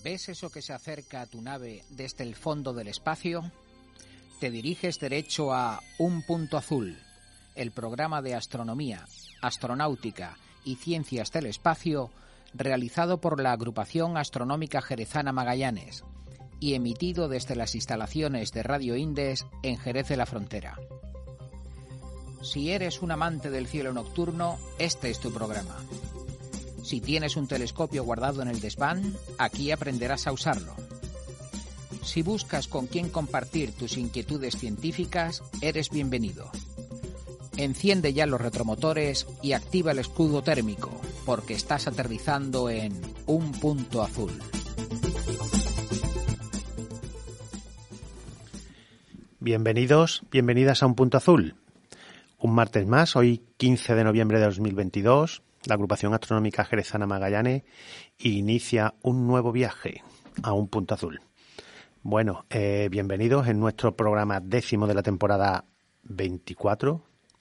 ¿Ves eso que se acerca a tu nave desde el fondo del espacio? Te diriges derecho a Un Punto Azul, el programa de astronomía, astronáutica y ciencias del espacio realizado por la Agrupación Astronómica Jerezana Magallanes y emitido desde las instalaciones de Radio Indes en Jerez de la Frontera. Si eres un amante del cielo nocturno, este es tu programa. Si tienes un telescopio guardado en el desván, aquí aprenderás a usarlo. Si buscas con quién compartir tus inquietudes científicas, eres bienvenido. Enciende ya los retromotores y activa el escudo térmico, porque estás aterrizando en Un Punto Azul. Bienvenidos, bienvenidas a Un Punto Azul. Un martes más, hoy 15 de noviembre de 2022, la Agrupación Astronómica Jerezana Magallanes inicia un nuevo viaje a Un Punto Azul. Bueno, bienvenidos en nuestro programa 10º de la temporada 24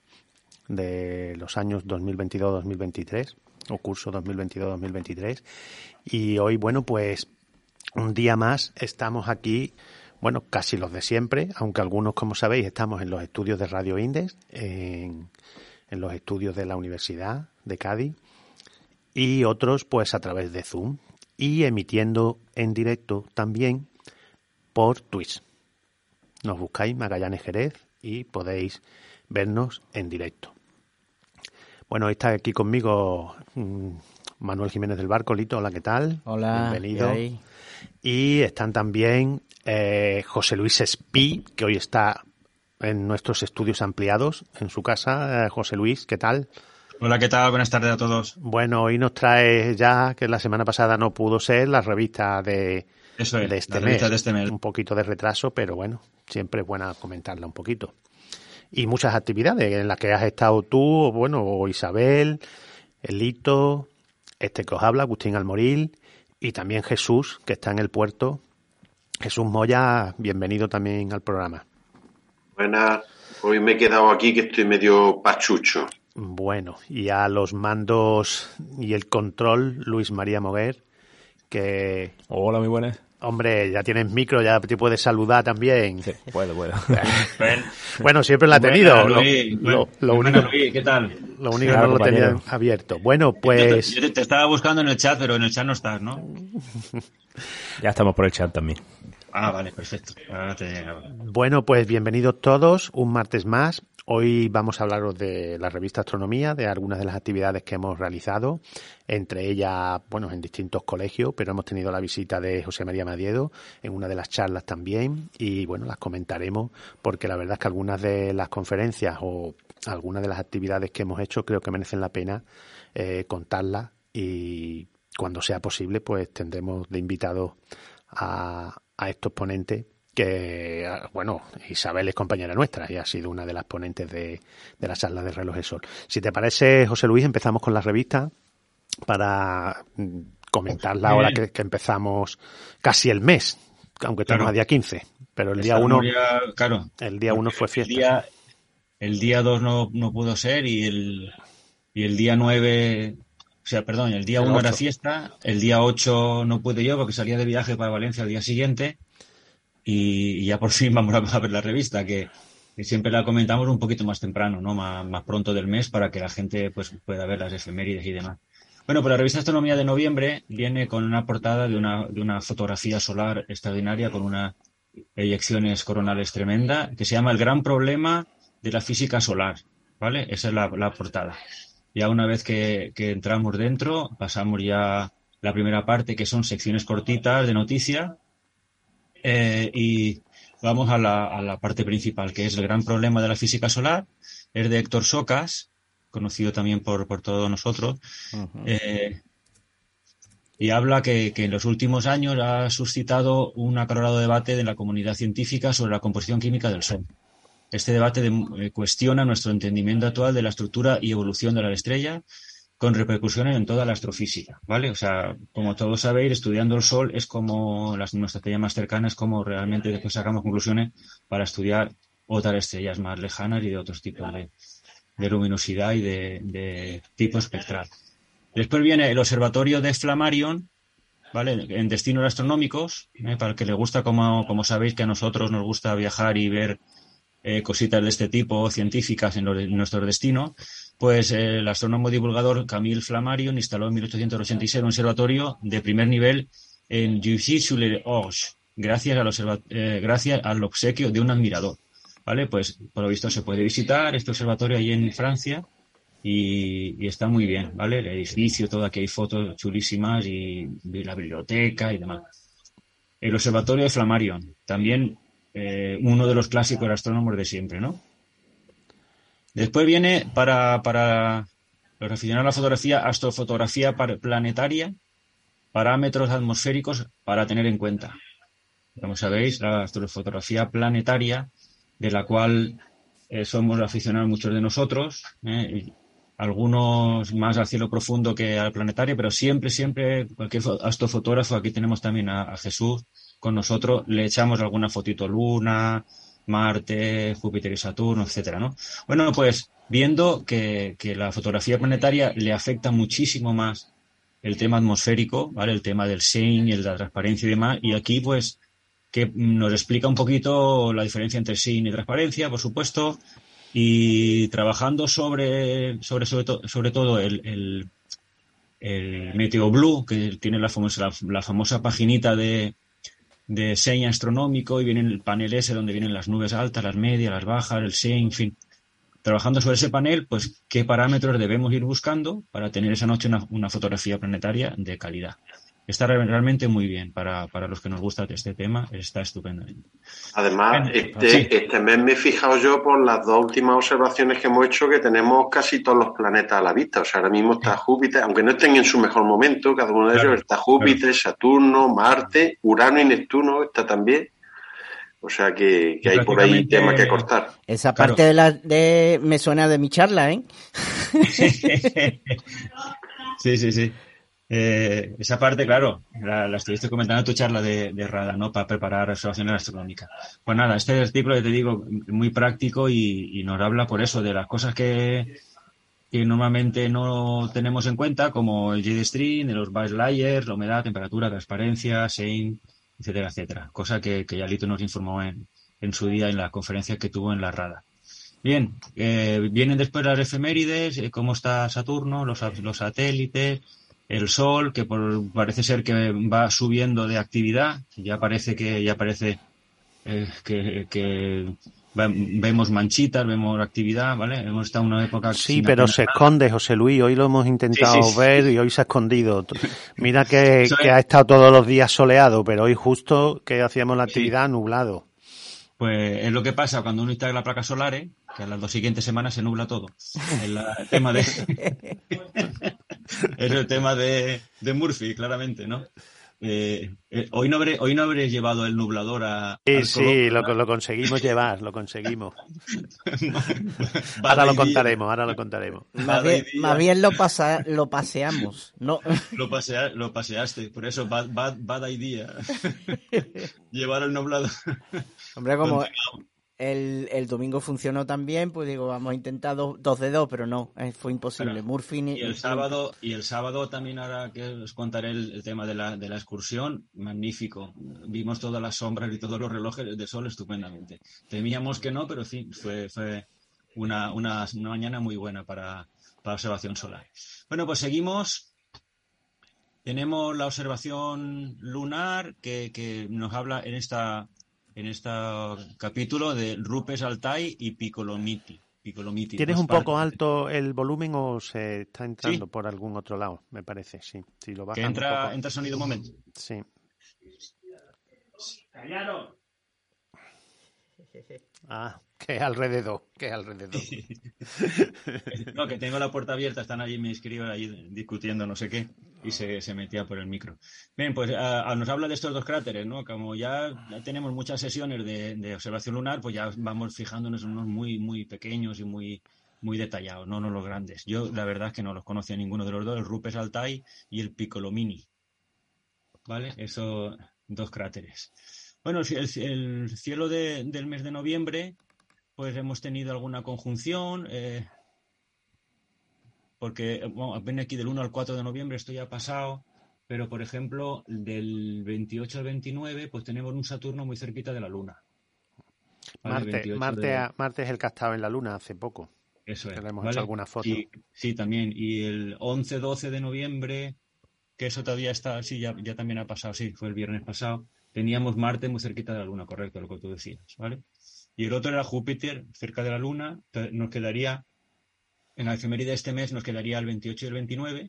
de los años 2022-2023, o curso 2022-2023. Y hoy, bueno, pues un día más estamos aquí, bueno, casi los de siempre, aunque algunos, como sabéis, estamos en los estudios de Radio Indes, en los estudios de la Universidad de Cádiz, y otros pues a través de Zoom y emitiendo en directo también por Twitch. Nos buscáis Magallanes Jerez y podéis vernos en directo. Bueno, hoy está aquí conmigo Manuel Jiménez del Barco. Lito, hola, ¿qué tal? Hola, bienvenido. Y están también José Luis Espí, que hoy está en nuestros estudios ampliados en su casa. José Luis, ¿qué tal? Hola, ¿qué tal? Buenas tardes a todos. Bueno, hoy nos trae ya, que la semana pasada no pudo ser, la revista de este mes. Un poquito de retraso, pero bueno, siempre es buena comentarla un poquito. Y muchas actividades en las que has estado tú, bueno, o Isabel, Elito, que os habla, Agustín Almoril, y también Jesús, que está en el puerto. Jesús Moya, bienvenido también al programa. Buenas, hoy me he quedado aquí que estoy medio pachucho. Bueno, y a los mandos y el control, Luis María Moguer, que... Hola, muy buenas. Hombre, ya tienes micro, ya te puedes saludar también. Sí, puedo. Bueno, siempre lo ha tenido. Lo único, Luis, ¿qué tal? Lo único claro, no lo tenía abierto. Bueno, pues... Yo te estaba buscando en el chat, pero en el chat no estás, ¿no? Ya estamos por el chat también. Ah, vale, perfecto. Bueno, pues bienvenidos todos, un martes más. Hoy vamos a hablaros de la revista Astronomía, de algunas de las actividades que hemos realizado, entre ellas, bueno, en distintos colegios, pero hemos tenido la visita de José María Madiedo en una de las charlas también, y bueno, las comentaremos porque la verdad es que algunas de las conferencias o algunas de las actividades que hemos hecho creo que merecen la pena contarlas, y cuando sea posible pues tendremos de invitados a estos ponentes que, bueno, Isabel es compañera nuestra y ha sido una de las ponentes de la charla de Reloj de Sol. Si te parece, José Luis, empezamos con la revista para comentarla ahora que empezamos casi el mes, aunque estamos a día 15, pero el día 1 claro, el día 1 fue fiesta. El día 2 no pudo ser y el día 9... O sea, perdón, el día 1 era fiesta, el día 8 no pude yo porque salía de viaje para Valencia al día siguiente y ya por fin vamos a ver la revista, que siempre la comentamos un poquito más temprano, ¿no? Más pronto del mes para que la gente pues pueda ver las efemérides y demás. Bueno, pues la revista Astronomía de noviembre viene con una portada de una fotografía solar extraordinaria con unas eyecciones coronales tremenda que se llama El gran problema de la física solar, ¿vale? Esa es la portada. Ya una vez que entramos dentro, pasamos ya la primera parte, que son secciones cortitas de noticia, y vamos a la parte principal, que es el gran problema de la física solar. Es de Héctor Socas, conocido también por todos nosotros, y habla que en los últimos años ha suscitado un acalorado debate de la comunidad científica sobre la composición química del Sol. Este debate cuestiona nuestro entendimiento actual de la estructura y evolución de la estrella, con repercusiones en toda la astrofísica, ¿vale? O sea, como todos sabéis, estudiando el Sol es como nuestra estrella más cercana, es como realmente después sacamos conclusiones para estudiar otras estrellas más lejanas y de otros tipos de luminosidad y de tipo espectral. Después viene el observatorio de Flammarion, ¿vale? En destinos astronómicos, para el que le gusta, como sabéis que a nosotros nos gusta viajar y ver cositas de este tipo, científicas en nuestro destino, pues el astrónomo divulgador Camille Flammarion instaló en 1886 un observatorio de primer nivel en Juvisy-sur-l'Orge, gracias al obsequio de un admirador, ¿vale? Pues por lo visto se puede visitar este observatorio ahí en Francia y está muy bien, ¿vale? El edificio, todo, aquí hay fotos chulísimas y la biblioteca y demás. El observatorio de Flammarion, también uno de los clásicos astrónomos de siempre, ¿no? Después viene para los aficionados a la fotografía, astrofotografía planetaria, parámetros atmosféricos para tener en cuenta. Como sabéis, la astrofotografía planetaria, de la cual somos aficionados muchos de nosotros, algunos más al cielo profundo que al planetario, pero siempre, cualquier astrofotógrafo, aquí tenemos también a Jesús con nosotros, le echamos alguna fotito Luna, Marte, Júpiter y Saturno, etcétera, ¿no? Bueno, pues viendo que la fotografía planetaria le afecta muchísimo más el tema atmosférico, ¿vale? El tema del shine, la transparencia y demás, y aquí pues que nos explica un poquito la diferencia entre shine y transparencia, por supuesto, y trabajando sobre todo el Meteo Blue, que tiene la famosa paginita de shine astronómico, y viene el panel ese donde vienen las nubes altas, las medias, las bajas, el shine, en fin. Trabajando sobre ese panel, pues qué parámetros debemos ir buscando para tener esa noche una fotografía planetaria de calidad. Está realmente muy bien para los que nos gusta este tema, está estupendamente. Además, Sí. este mes me he fijado yo por las dos últimas observaciones que hemos hecho que tenemos casi todos los planetas a la vista. O sea, ahora mismo está Júpiter, aunque no estén en su mejor momento, cada uno de ellos, está Júpiter, Saturno, Marte, Urano y Neptuno está también. O sea que hay por ahí tema que cortar. Esa parte me suena de mi charla, ¿eh? Sí. Esa parte, claro, la estuviste comentando en tu charla de RADA, ¿no? Para preparar observaciones astronómicas. Pues nada, este artículo, te digo, muy práctico y nos habla por eso de las cosas que normalmente no tenemos en cuenta, como el jet stream, los base layers, la humedad, temperatura, transparencia, shine, etcétera, etcétera. Cosa que Yalito nos informó en su día en la conferencia que tuvo en la RADA. Bien, vienen después las efemérides, cómo está Saturno, los satélites, el Sol, que parece ser que va subiendo de actividad, vemos manchitas, vemos actividad, ¿vale? Hemos estado en una época... Sí, pero se esconde, José Luis. Hoy lo hemos intentado ver y hoy se ha escondido. Mira que ha estado todos los días soleado, pero hoy justo que hacíamos la actividad nublado. Pues es lo que pasa cuando uno instala placas solares, que a las 2 siguientes semanas se nubla todo. Es el tema de Murphy, claramente, ¿no? Hoy no habré llevado el nublador al Sí, lo conseguimos llevar, lo conseguimos. Ahora lo contaremos. Más bien lo paseamos, ¿no? Lo paseaste, por eso bad idea. Llevar el nublador. Hombre, como el domingo funcionó tan bien, pues digo, vamos a intentar 2 de 2, pero no, fue imposible. Claro. Murphy Y el sábado también, ahora que os contaré el tema de la excursión, magnífico. Vimos todas las sombras y todos los relojes de sol estupendamente. Temíamos que no, pero sí, fue una mañana muy buena para observación solar. Bueno, pues seguimos. Tenemos la observación lunar que nos habla en este capítulo de Rupes Altai y Piccolomiti. ¿Tienes un poco alto el volumen o se está entrando por algún otro lado? Me parece, sí. Si lo bajas entra sonido un momento. Sí. ¡Callaros! Que alrededor. No, que tengo la puerta abierta, están allí mis críos ahí discutiendo no sé qué y se metía por el micro. Bien, pues nos habla de estos 2 cráteres, ¿no? Como ya tenemos muchas sesiones de observación lunar, pues ya vamos fijándonos en unos muy, muy pequeños y muy, muy detallados, no los grandes. Yo la verdad es que no los conocía ninguno de los dos, el Rupes Altai y el Piccolomini. ¿Vale? Esos 2 cráteres. Bueno, el cielo del mes de noviembre, pues hemos tenido alguna conjunción, porque viene aquí del 1 al 4 de noviembre, esto ya ha pasado, pero por ejemplo, del 28 al 29, pues tenemos un Saturno muy cerquita de la Luna. ¿Vale? Marte es el que ha estado en la Luna hace poco. Eso es. Que le hemos ¿vale? hecho alguna foto. Sí, también. Y el 11-12 de noviembre, que eso todavía está, sí, ya también ha pasado, sí, fue el viernes pasado, teníamos Marte muy cerquita de la Luna, correcto, lo que tú decías, ¿vale? Y el otro era Júpiter, cerca de la Luna, nos quedaría, en la efeméride de este mes, nos quedaría el 28 y el 29,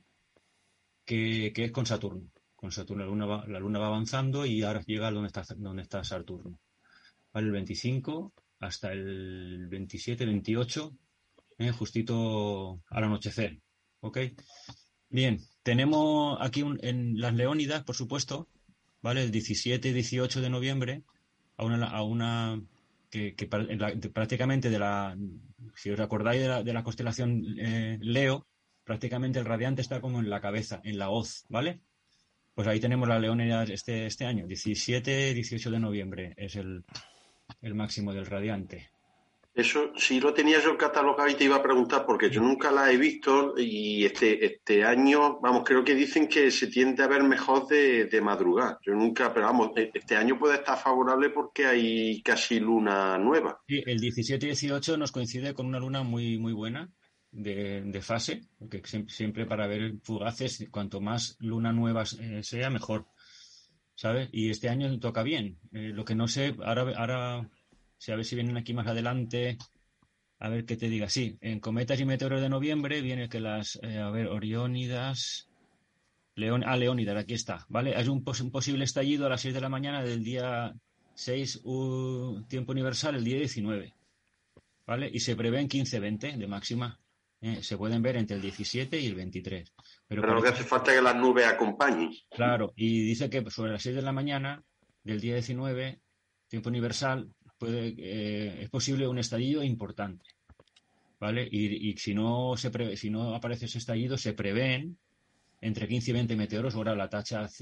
que es con Saturno. Con Saturno la Luna va avanzando y ahora llega donde está Saturno. ¿Vale? El 25 hasta el 27, 28, justito al anochecer. ¿Ok? Bien, tenemos aquí en las Leónidas, por supuesto, ¿vale? El 17 y 18 de noviembre, a una que prácticamente si os acordáis de la constelación Leo, prácticamente el radiante está como en la cabeza, en la hoz, ¿vale? Pues ahí tenemos la Leónidas este año, 17 18 de noviembre es el máximo del radiante. Eso sí lo tenía yo catalogado y te iba a preguntar porque yo nunca la he visto y este año, vamos, creo que dicen que se tiende a ver mejor de madrugada. Yo nunca, pero vamos, este año puede estar favorable porque hay casi luna nueva. Sí, el 17 y 18 nos coincide con una luna muy, muy buena de fase, porque siempre para ver fugaces, cuanto más luna nueva sea, mejor, ¿sabes? Y este año toca bien. Lo que no sé, ahora sí, a ver si vienen aquí más adelante, a ver qué te diga. Sí, en cometas y meteoros de noviembre viene que Oriónidas, Leónidas, aquí está, ¿vale? Hay un posible estallido a las 6 de la mañana del día 6, tiempo universal, el día 19, ¿vale? Y se prevén 15-20 de máxima. Se pueden ver entre el 17 y el 23. Pero lo que hace falta es que las nubes acompañen. Claro, y dice que sobre las 6 de la mañana del día 19, tiempo universal, es posible un estallido importante, ¿vale? Y si no aparece ese estallido, se prevén entre 15 y 20 meteoros ahora la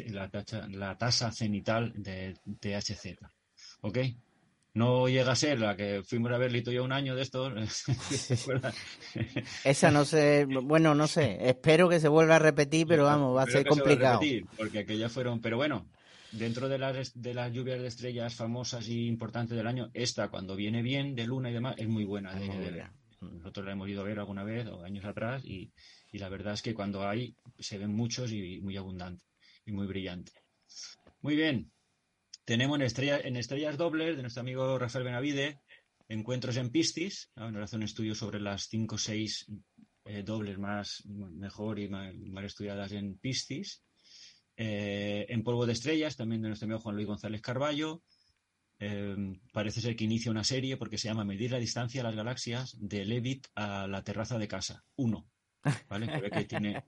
tasa cenital de THZ, ¿ok? No llega a ser la que fuimos a ver Lito y yo un año de estos. Esa no sé, bueno, no sé, espero que se vuelva a repetir, pero vamos, va a ser complicado. Porque aquellas fueron, pero bueno, dentro de las lluvias de estrellas famosas y importantes del año, esta cuando viene bien de luna y demás es muy buena de ver. Nosotros la hemos ido a ver alguna vez o años atrás y la verdad es que cuando hay se ven muchos y muy abundante y muy brillante. Muy bien. Tenemos en estrellas dobles de nuestro amigo Rafael Benavide, encuentros en Piscis. Nos hace un estudio sobre las 5 o 6 dobles mejor y más estudiadas en Piscis. En polvo de estrellas, también de nuestro amigo Juan Luis González Carballo. Parece ser que inicia una serie porque se llama Medir la distancia a las galaxias de Leavitt a la terraza de casa. 1. ¿Vale? Que ve que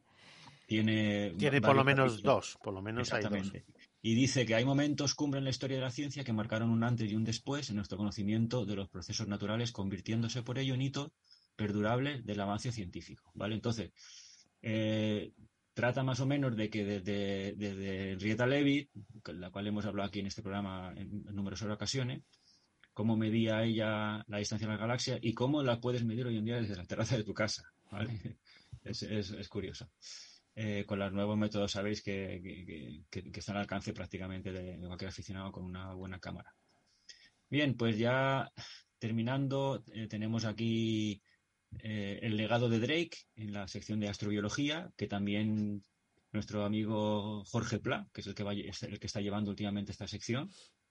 tiene por lo menos dos, por lo menos hay dos. Y dice que hay momentos cumbre en la historia de la ciencia que marcaron un antes y un después en nuestro conocimiento de los procesos naturales, convirtiéndose por ello en hitos perdurables del avance científico, ¿vale? Entonces, trata más o menos de que desde Henrietta Leavitt, la cual hemos hablado aquí en este programa en numerosas ocasiones, cómo medía ella la distancia a las galaxias y cómo la puedes medir hoy en día desde la terraza de tu casa, ¿vale? Es curioso. Con los nuevos métodos sabéis que están al alcance prácticamente de cualquier aficionado con una buena cámara. Bien, pues ya terminando, tenemos aquí el legado de Drake en la sección de astrobiología, que también nuestro amigo Jorge Pla, que es el que está llevando últimamente esta sección,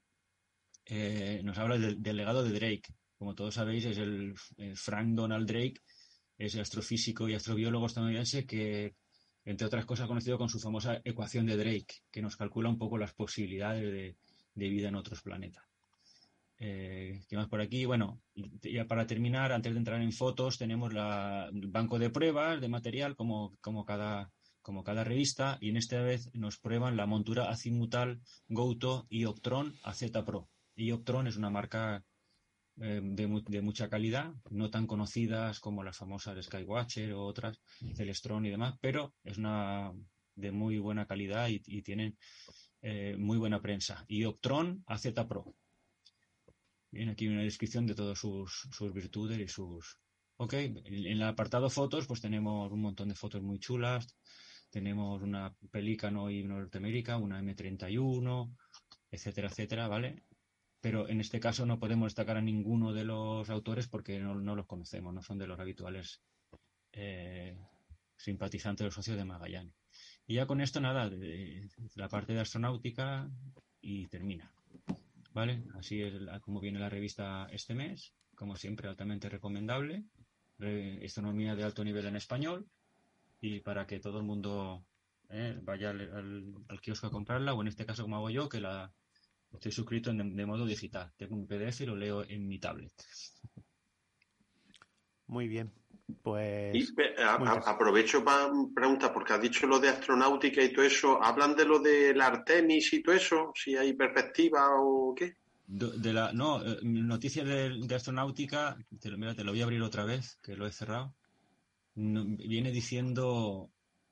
nos habla del legado de Drake. Como todos sabéis, es el Frank Donald Drake, es astrofísico y astrobiólogo estadounidense que, entre otras cosas, conocido con su famosa ecuación de Drake, que nos calcula un poco las posibilidades de vida en otros planetas. ¿Qué más por aquí? Bueno, ya para terminar, antes de entrar en fotos, tenemos el banco de pruebas de material como cada revista, y en esta vez nos prueban la montura azimutal Gouto y Optron AZ Pro. Y Optron es una marca de mucha calidad, no tan conocidas como las famosas Skywatcher o otras, Celestron y demás, pero es una de muy buena calidad y tienen muy buena prensa. Y Optron AZ Pro. Viene aquí una descripción de todas sus virtudes y sus... Ok, en el apartado fotos pues tenemos un montón de fotos muy chulas tenemos una Pelícano y una Norteamérica, una M31, etcétera, etcétera, ¿vale? Pero en este caso no podemos destacar a ninguno de los autores porque no los conocemos, no son de los habituales simpatizantes o socios de Magallanes. Y ya con esto nada, la parte de astronáutica y termina, ¿vale? Así es como viene la revista este mes, como siempre altamente recomendable, astronomía de alto nivel en español, y para que todo el mundo vaya al kiosco a comprarla, o en este caso como hago yo, que estoy suscrito de modo digital, tengo un PDF y lo leo en mi tablet. Muy bien. Pues y aprovecho para preguntar, porque has dicho lo de astronáutica y todo eso. ¿Hablan de lo del Artemis y todo eso? ¿Si hay perspectiva o qué? Noticias de astronáutica, te lo voy a abrir otra vez, que lo he cerrado. Viene diciendo,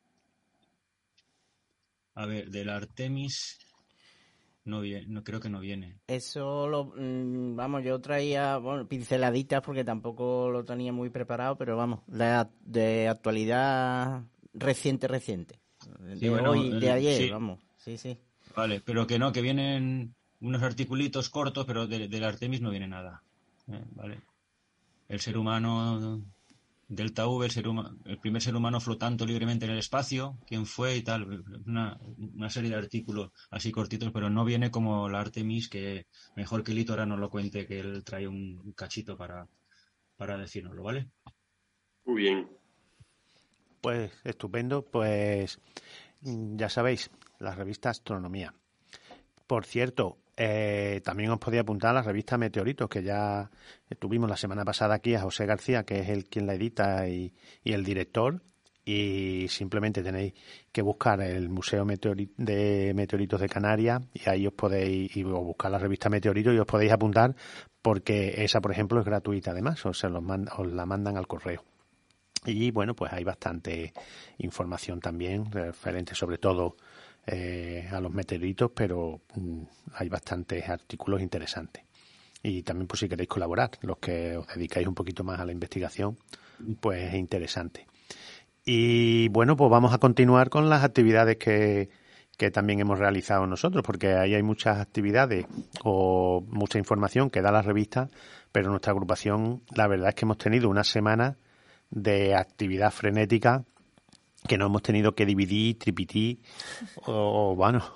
a ver, del Artemis no creo que no viene. Eso vamos, yo traía pinceladitas porque tampoco lo tenía muy preparado, pero vamos, de actualidad reciente. De ayer, sí. Vamos, sí. Vale, pero que vienen unos articulitos cortos, pero del Artemis no viene nada. Vale. El ser humano, Delta V, el primer ser humano flotando libremente en el espacio, quién fue y tal, una serie de artículos así cortitos, pero no viene como la Artemis, que mejor que Lito ahora nos lo cuente, que él trae un cachito para decírnoslo, ¿vale? Muy bien. Pues estupendo, pues ya sabéis, la revista Astronomía. Por cierto, también os podía apuntar a la revista Meteoritos, que ya tuvimos la semana pasada aquí a José García, que es quien la edita y el director, y simplemente tenéis que buscar el Museo de Meteoritos de Canarias y ahí os podéis buscar la revista Meteoritos y os podéis apuntar, porque esa, por ejemplo, es gratuita además, os la mandan al correo. Y bueno, pues hay bastante información también referente sobre todo a los meteoritos, pero hay bastantes artículos interesantes. Y también, pues si queréis colaborar, los que os dedicáis un poquito más a la investigación, pues es interesante. Y bueno, pues vamos a continuar con las actividades que también hemos realizado nosotros, porque ahí hay muchas actividades o mucha información que da la revista, pero nuestra agrupación, la verdad es que hemos tenido una semana de actividad frenética que nos hemos tenido que dividir, tripitir o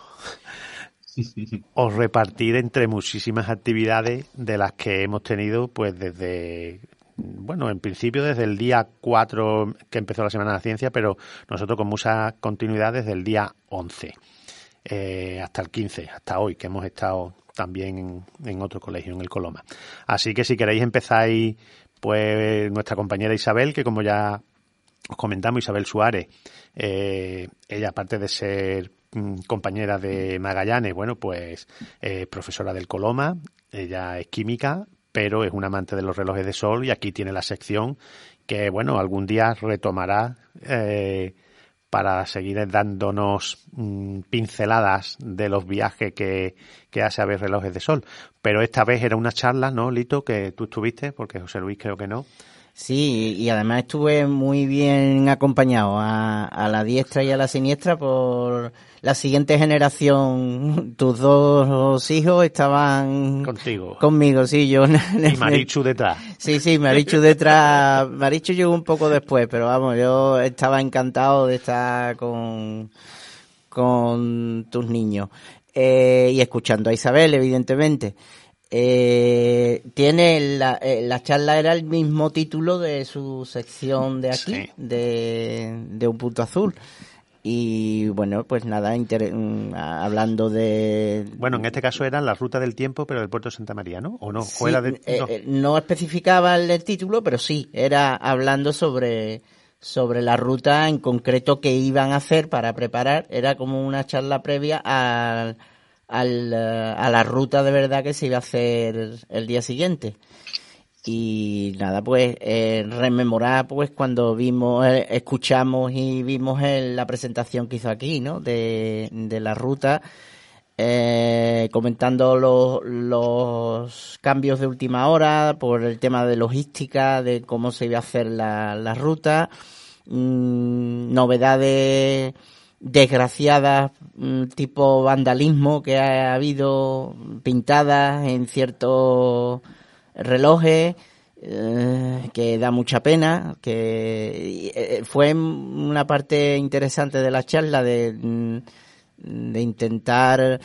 repartir entre muchísimas actividades de las que hemos tenido pues en principio desde el día 4 que empezó la Semana de la Ciencia, pero nosotros con mucha continuidad desde el día 11 hasta el 15, hasta hoy, que hemos estado también en otro colegio, en el Coloma. Así que si queréis empezáis, pues nuestra compañera Isabel, que como ya os comentamos, Isabel Suárez, ella aparte de ser compañera de Magallanes, bueno, pues profesora del Coloma, ella es química, pero es una amante de los relojes de sol y aquí tiene la sección que, bueno, algún día retomará para seguir dándonos pinceladas de los viajes que hace a ver relojes de sol. Pero esta vez era una charla, ¿no, Lito? Que tú estuviste, porque José Luis creo que no. Sí, y además estuve muy bien acompañado a la diestra y a la siniestra por la siguiente generación. Tus dos hijos estaban conmigo, sí, yo. Y Marichu detrás. Sí, Marichu detrás. Marichu llegó un poco después, pero vamos, yo estaba encantado de estar con tus niños. Y escuchando a Isabel, evidentemente. Tiene la charla era el mismo título de su sección de aquí, sí, de Un Punto Azul. Y bueno, pues nada, hablando de... Bueno, en este caso era la ruta del tiempo, pero del puerto de Santa María, ¿no? ¿O no? Sí, no especificaba el título, pero sí, era hablando sobre la ruta en concreto que iban a hacer para preparar. Era como una charla previa a la ruta de verdad que se iba a hacer el día siguiente. Y nada, pues rememorar pues cuando escuchamos y vimos la presentación que hizo aquí, ¿no? De la ruta, comentando los cambios de última hora por el tema de logística, de cómo se iba a hacer la ruta. novedades desgraciadas, tipo vandalismo que ha habido, pintadas en ciertos relojes, que da mucha pena, que fue una parte interesante de la charla de intentar,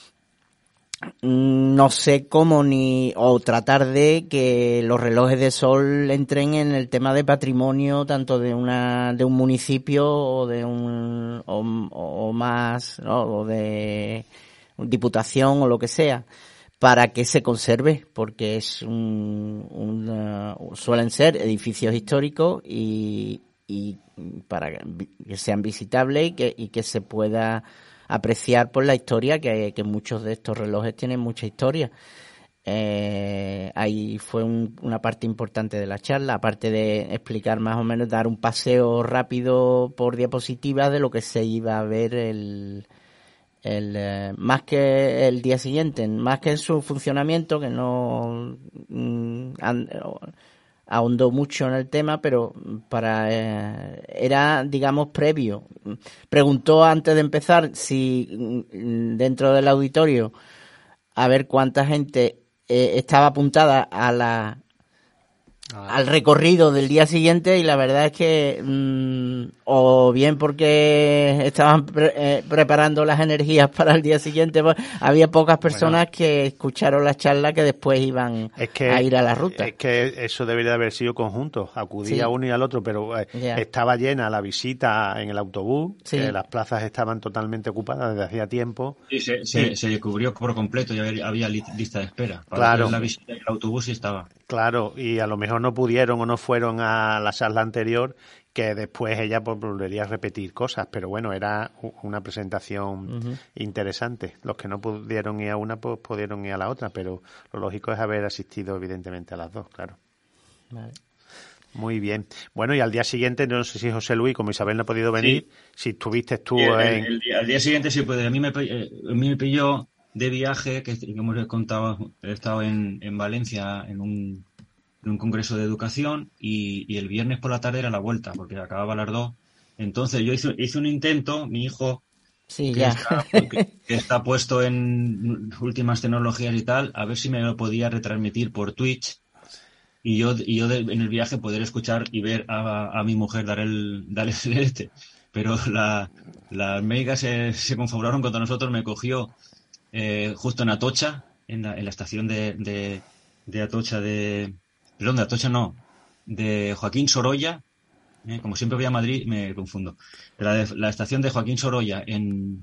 no sé cómo o tratar de que los relojes de sol entren en el tema de patrimonio tanto de un municipio o de o más, ¿no? O de diputación o lo que sea, para que se conserve, porque suelen ser edificios históricos y para que sean visitables y que se pueda apreciar por la historia, que muchos de estos relojes tienen mucha historia. Ahí fue una parte importante de la charla, aparte de explicar más o menos, dar un paseo rápido por diapositivas de lo que se iba a ver más que el día siguiente, más que en su funcionamiento, que no ahondó mucho en el tema, pero era, digamos, previo. Preguntó antes de empezar si dentro del auditorio a ver cuánta gente estaba apuntada al recorrido del día siguiente, y la verdad es que o bien porque estaban preparando las energías para el día siguiente, pues, había pocas personas que escucharon la charla que después iban a ir a la ruta. Es que eso debería haber sido conjunto, acudía uno y al otro, pero estaba llena la visita en el autobús, que las plazas estaban totalmente ocupadas desde hacía tiempo. Sí, se cubrió por completo y había lista de espera. Claro. La visita en el autobús sí estaba. Claro, y a lo mejor no pudieron o no fueron a la charla anterior, que después ella volvería a repetir cosas, pero bueno, era una presentación interesante. Los que no pudieron ir a una, pues pudieron ir a la otra, pero lo lógico es haber asistido evidentemente a las dos, claro. Vale. Muy bien. Bueno, y al día siguiente, no sé si José Luis, como Isabel no ha podido venir, si estuviste tú al día siguiente sí puede. A mí me pilló de viaje, que hemos contado, he estado en Valencia en un congreso de educación y el viernes por la tarde era la vuelta, porque acababa a las 2. Entonces yo hice un intento, mi hijo, que está puesto en últimas tecnologías y tal, a ver si me lo podía retransmitir por Twitch y yo en el viaje poder escuchar y ver a mi mujer dar el pero las megas se confabularon contra nosotros. Me cogió justo en Atocha, en la estación de Atocha de Atocha no, de Joaquín Sorolla, como siempre voy a Madrid me confundo. La estación de Joaquín Sorolla en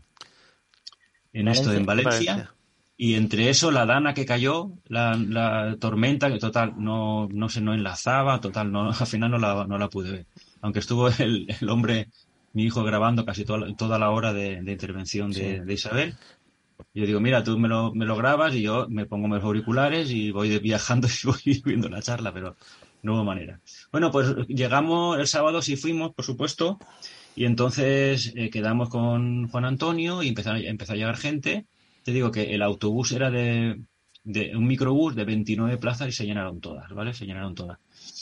Valencia, y entre eso la dana que cayó, la tormenta que total no enlazaba, total no, al final no la pude ver. Aunque estuvo el hombre, mi hijo, grabando casi toda la hora de intervención de Isabel. Yo digo, mira, tú me lo grabas y yo me pongo mis auriculares y voy viajando y voy viendo la charla, pero no hubo manera. Bueno, pues llegamos el sábado, sí fuimos, por supuesto, y entonces quedamos con Juan Antonio y empezó a llegar gente. Te digo que el autobús era de un microbús de 29 plazas y se llenaron todas, ¿vale? Se llenaron todas.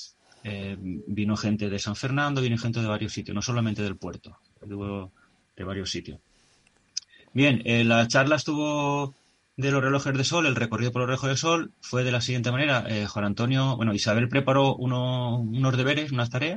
Vino gente de San Fernando, vino gente de varios sitios, no solamente del puerto, de varios sitios. Bien, la charla estuvo de los relojes de sol, el recorrido por los relojes de sol fue de la siguiente manera. Juan Antonio, Isabel preparó unos deberes, unas tareas,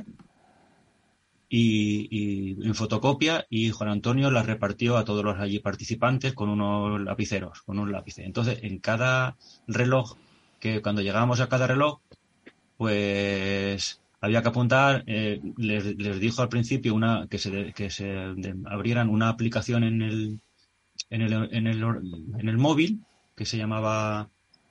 y en fotocopia, y Juan Antonio las repartió a todos los allí participantes con unos lápices. Entonces, en cada reloj, que cuando llegábamos a cada reloj, pues había que apuntar, les dijo al principio que se abrieran una aplicación en el móvil que se llamaba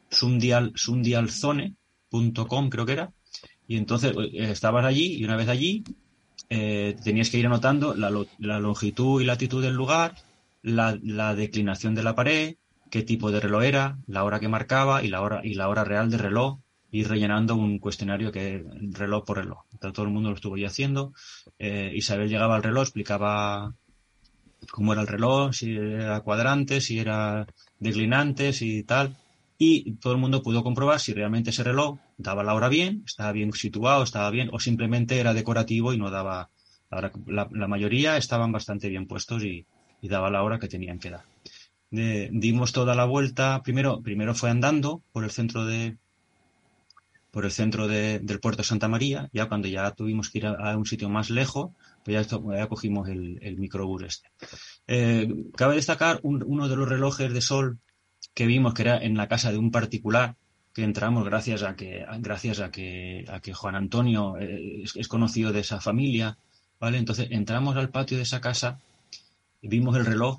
sundialzone.com, creo que era, y entonces estabas allí y una vez allí tenías que ir anotando la longitud y latitud del lugar, la declinación de la pared, qué tipo de reloj era, la hora que marcaba y la hora real del reloj, ir rellenando un cuestionario que reloj por reloj. Entonces, todo el mundo lo estuvo ya haciendo. Isabel llegaba al reloj, explicaba cómo era el reloj, si era cuadrante, si era declinante, si tal, y todo el mundo pudo comprobar si realmente ese reloj daba la hora bien, estaba bien situado, estaba bien, o simplemente era decorativo y no daba Ahora, la mayoría estaban bastante bien puestos y daba la hora que tenían que dar. Dimos toda la vuelta. Primero fue andando por el centro del puerto de Santa María. Ya cuando ya tuvimos que ir a un sitio más lejos, pues ya cogimos el microbús cabe destacar uno de los relojes de sol que vimos, que era en la casa de un particular, que entramos gracias a que Juan Antonio es conocido de esa familia, ¿vale? Entonces entramos al patio de esa casa y vimos el reloj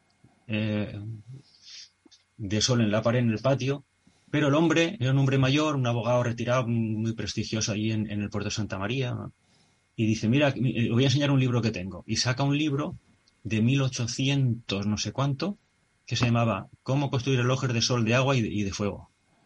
de sol en la pared, en el patio, pero el hombre era un hombre mayor, un abogado retirado muy prestigioso allí en el puerto de Santa María, y dice, mira, os voy a enseñar un libro que tengo, y saca un libro de 1800 no sé cuánto, que se llamaba Cómo construir relojes de sol, de agua y de fuego.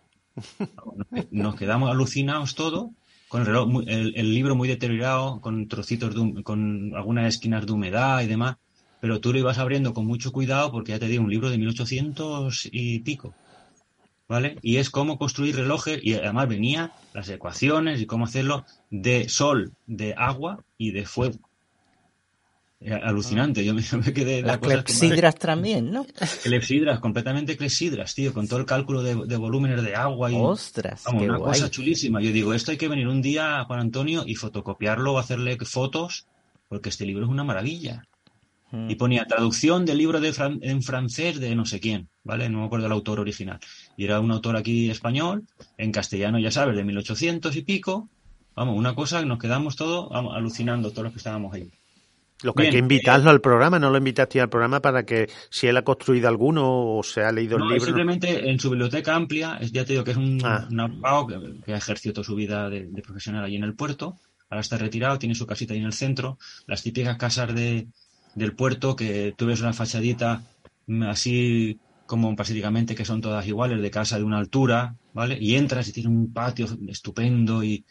Nos quedamos alucinados todos con el reloj, el libro muy deteriorado, con trocitos con algunas esquinas de humedad y demás, pero tú lo ibas abriendo con mucho cuidado porque ya te digo, un libro de 1800 y pico, ¿vale? Y es cómo construir relojes, y además venía las ecuaciones y cómo hacerlo de sol, de agua y de fuego. Alucinante, yo me quedé... Las clepsidras también, ¿no? Clepsidras, completamente clepsidras, tío, con todo el cálculo de volúmenes de agua y... ¡Ostras, vamos, qué una guay! Cosa chulísima. Yo digo, esto hay que venir un día a Juan Antonio y fotocopiarlo o hacerle fotos, porque este libro es una maravilla. Y ponía traducción del libro en francés de no sé quién, ¿vale? No me acuerdo el autor original. Y era un autor aquí español, en castellano, ya sabes, de 1800 y pico. Vamos, una cosa que nos quedamos todos alucinando, todos los que estábamos ahí. Lo que hay que invitarlo al programa, no lo invitaste al programa para que, si él ha construido alguno o se ha leído el libro... Simplemente en su biblioteca amplia, ya te digo que es un abogado que ha ejercido toda su vida de profesional allí en el puerto, ahora está retirado, tiene su casita ahí en el centro, las típicas casas del puerto que tú ves una fachadita así como prácticamente que son todas iguales, de casa de una altura, ¿vale? Y entras y tiene un patio estupendo y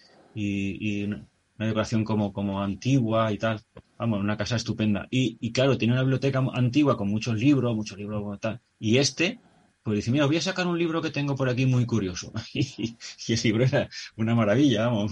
una decoración como antigua y tal. Vamos, una casa estupenda. Y claro, tiene una biblioteca antigua con muchos libros tal. Y pues dice, mira, voy a sacar un libro que tengo por aquí muy curioso. Y el libro era una maravilla, vamos,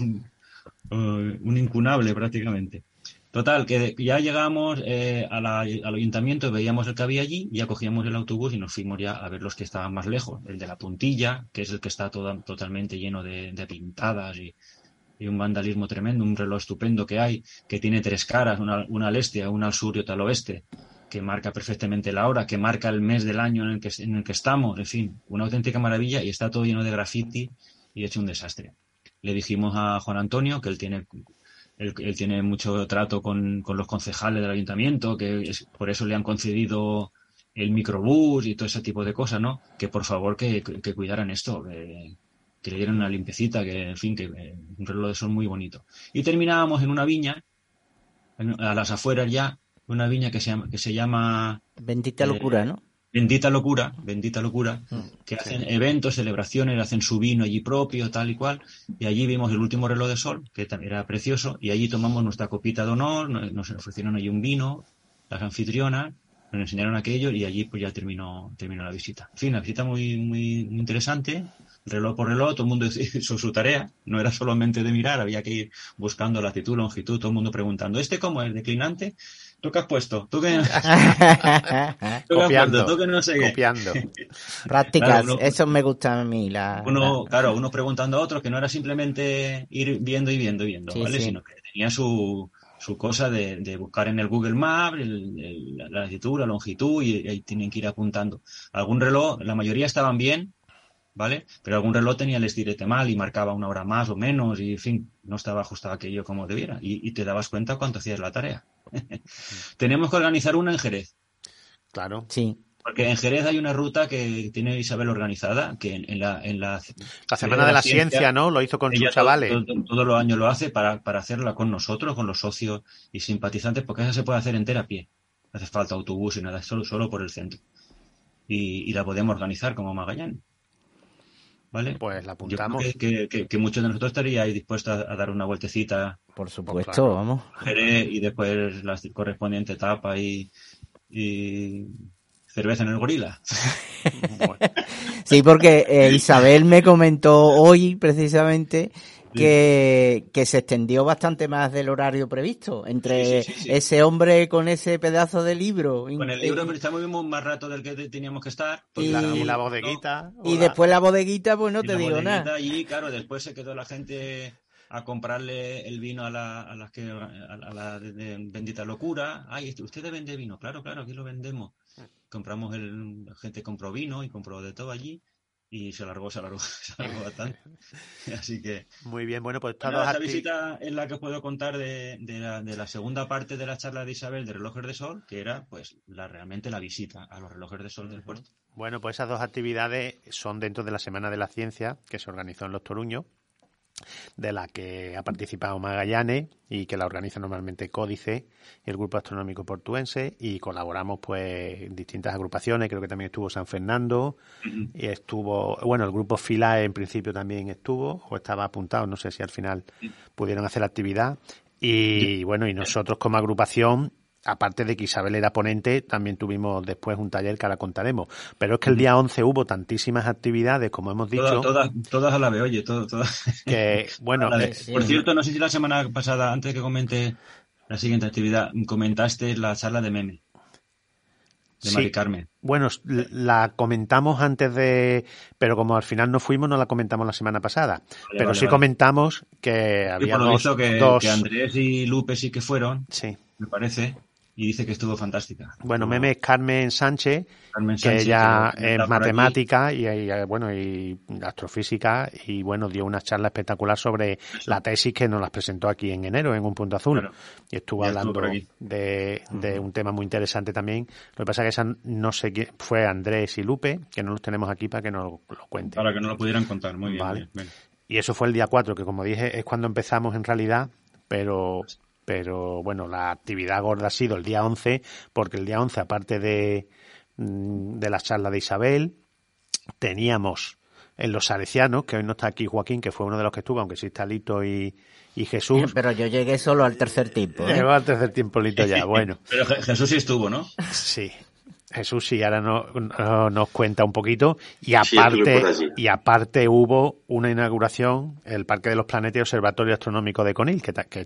un incunable prácticamente. Total, que ya llegamos al ayuntamiento, veíamos el que había allí, ya cogíamos el autobús y nos fuimos ya a ver los que estaban más lejos. El de la Puntilla, que es el que está totalmente lleno de pintadas y un vandalismo tremendo, un reloj estupendo que hay, que tiene 3 caras, una al este, una al sur y otra al oeste, que marca perfectamente la hora, que marca el mes del año en el que estamos, en fin, una auténtica maravilla, y está todo lleno de graffiti y hecho un desastre. Le dijimos a Juan Antonio que él tiene mucho trato con los concejales del ayuntamiento, por eso le han concedido el microbús y todo ese tipo de cosas, ¿no? Que por favor que cuidaran esto, que le dieran una limpiecita, que en fin, que un reloj de sol muy bonito. Y terminábamos en una viña, a las afueras ya, una viña que se llama Bendita Locura, ¿no? Bendita Locura, que hacen eventos, celebraciones, hacen su vino allí propio, tal y cual, y allí vimos el último reloj de sol, que era precioso, y allí tomamos nuestra copita de honor, nos ofrecieron allí un vino, las anfitrionas, nos enseñaron aquello, y allí pues ya terminó la visita. En fin, la visita muy, muy, muy interesante, reloj por reloj, todo el mundo hizo su tarea, no era solamente de mirar, había que ir buscando latitud, longitud, todo el mundo preguntando, ¿este cómo es? ¿Declinante? ¿Tú qué has puesto? ¿Tú qué? Copiando, ¿Tú qué no sé qué? Copiando. Prácticas, claro, eso me gusta a mí. Uno preguntando a otro, que no era simplemente ir viendo, sí, ¿vale? Sí. Sino que tenía su cosa de buscar en el Google Maps, la latitud, la longitud, y ahí tienen que ir apuntando. Algún reloj, la mayoría estaban bien, ¿vale? Pero algún reloj tenía el estirete mal y marcaba una hora más o menos, y en fin, no estaba ajustado aquello como debiera, y te dabas cuenta cuánto hacías la tarea. Tenemos que organizar una en Jerez. Claro. Sí. Porque en Jerez hay una ruta que tiene Isabel organizada, que en la Semana de la Ciencia, ¿no? Lo hizo con sus chavales. Todos los años lo hace para hacerla con nosotros, con los socios y simpatizantes, porque esa se puede hacer entera a pie. No hace falta autobús y nada, solo por el centro. Y la podemos organizar como Magallanes. ¿Vale? Pues la apuntamos. Yo creo que muchos de nosotros estaríais dispuestos a dar una vueltecita. Por supuesto, pues claro. Vamos. Jerez, y después la correspondiente etapa y cerveza en el Gorila. Sí, porque Isabel me comentó hoy precisamente que se extendió bastante más del horario previsto entre ese hombre con ese pedazo de libro. Con el libro estamos más rato del que teníamos que estar. Y la bodeguita. Y después la bodeguita, pues no te digo nada. Y claro, después se quedó la gente a comprarle el vino a la de Bendita Locura. Ay, ¿usted vende vino? Claro, aquí lo vendemos. Compramos la gente compró vino y compró de todo allí. Y se alargó bastante. Así que... Muy bien, bueno, pues esta visita es la que os puedo contar de la segunda parte de la charla de Isabel de Relojes de Sol, que era pues realmente la visita a los relojes de sol del puerto. Bueno, pues esas dos actividades son dentro de la Semana de la Ciencia que se organizó en Los Toruños, de la que ha participado Magallanes y que la organiza normalmente Códice y el Grupo Astronómico Portuense, y colaboramos pues en distintas agrupaciones. Creo que también estuvo San Fernando y estuvo, bueno, el Grupo Philae en principio también estuvo o estaba apuntado, no sé si al final pudieron hacer la actividad, y bueno, y nosotros como agrupación, aparte de que Isabel era ponente, también tuvimos después un taller que ahora contaremos. Pero es que el día 11 hubo tantísimas actividades, como hemos dicho. Todas a la vez, oye, todas. Que, bueno. Por cierto, no sé si la semana pasada, antes de que comente la siguiente actividad, comentaste la charla de Meme. De Mari Carmen. Bueno, la comentamos antes de... Pero como al final no fuimos, no la comentamos la semana pasada. Pero sí comentamos que había dos... Que Andrés y Lupe sí que fueron. Sí. Me parece, y dice que estuvo fantástica. Bueno, Meme es Carmen Sánchez, que ella es matemática y astrofísica, y bueno, dio una charla espectacular sobre la tesis que nos las presentó aquí en enero en Un Punto Azul. Claro. Y estuvo hablando de un tema muy interesante también. Lo que pasa es que esa no sé quién fue, Andrés y Lupe, que no los tenemos aquí para que nos lo cuenten. Para que nos lo pudieran contar, muy bien. Vale. Bien. Y eso fue el día 4, que como dije es cuando empezamos en realidad, pero bueno, la actividad gorda ha sido el día 11, porque el día 11, aparte de la charla de Isabel, teníamos en los salesianos, que hoy no está aquí Joaquín, que fue uno de los que estuvo, aunque sí está Lito y Jesús. Pero yo llegué solo al tercer tiempo. Llegó al tercer tiempo Lito ya, bueno. Pero Jesús sí estuvo, ¿no? Sí. Jesús sí, ahora nos cuenta un poquito, y aparte hubo una inauguración, el Parque de los Planetas y Observatorio Astronómico de Conil, que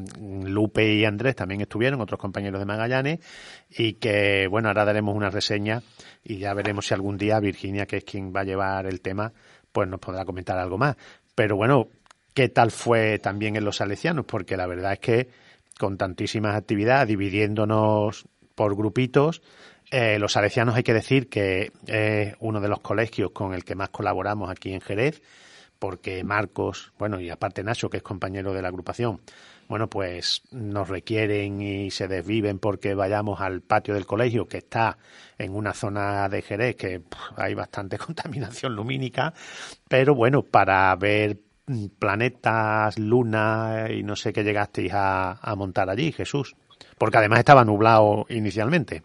Lupe y Andrés también estuvieron, otros compañeros de Magallanes, y que, bueno, ahora daremos una reseña y ya veremos si algún día Virginia, que es quien va a llevar el tema, pues nos podrá comentar algo más. Pero bueno, ¿qué tal fue también en los salesianos? Porque la verdad es que con tantísimas actividades, dividiéndonos por grupitos, los salesianos hay que decir que es uno de los colegios con el que más colaboramos aquí en Jerez, porque Marcos, bueno, y aparte Nacho, que es compañero de la agrupación, bueno, pues nos requieren y se desviven porque vayamos al patio del colegio, que está en una zona de Jerez que hay bastante contaminación lumínica, pero bueno, para ver planetas, lunas y no sé qué llegasteis a montar allí, Jesús, porque además estaba nublado inicialmente.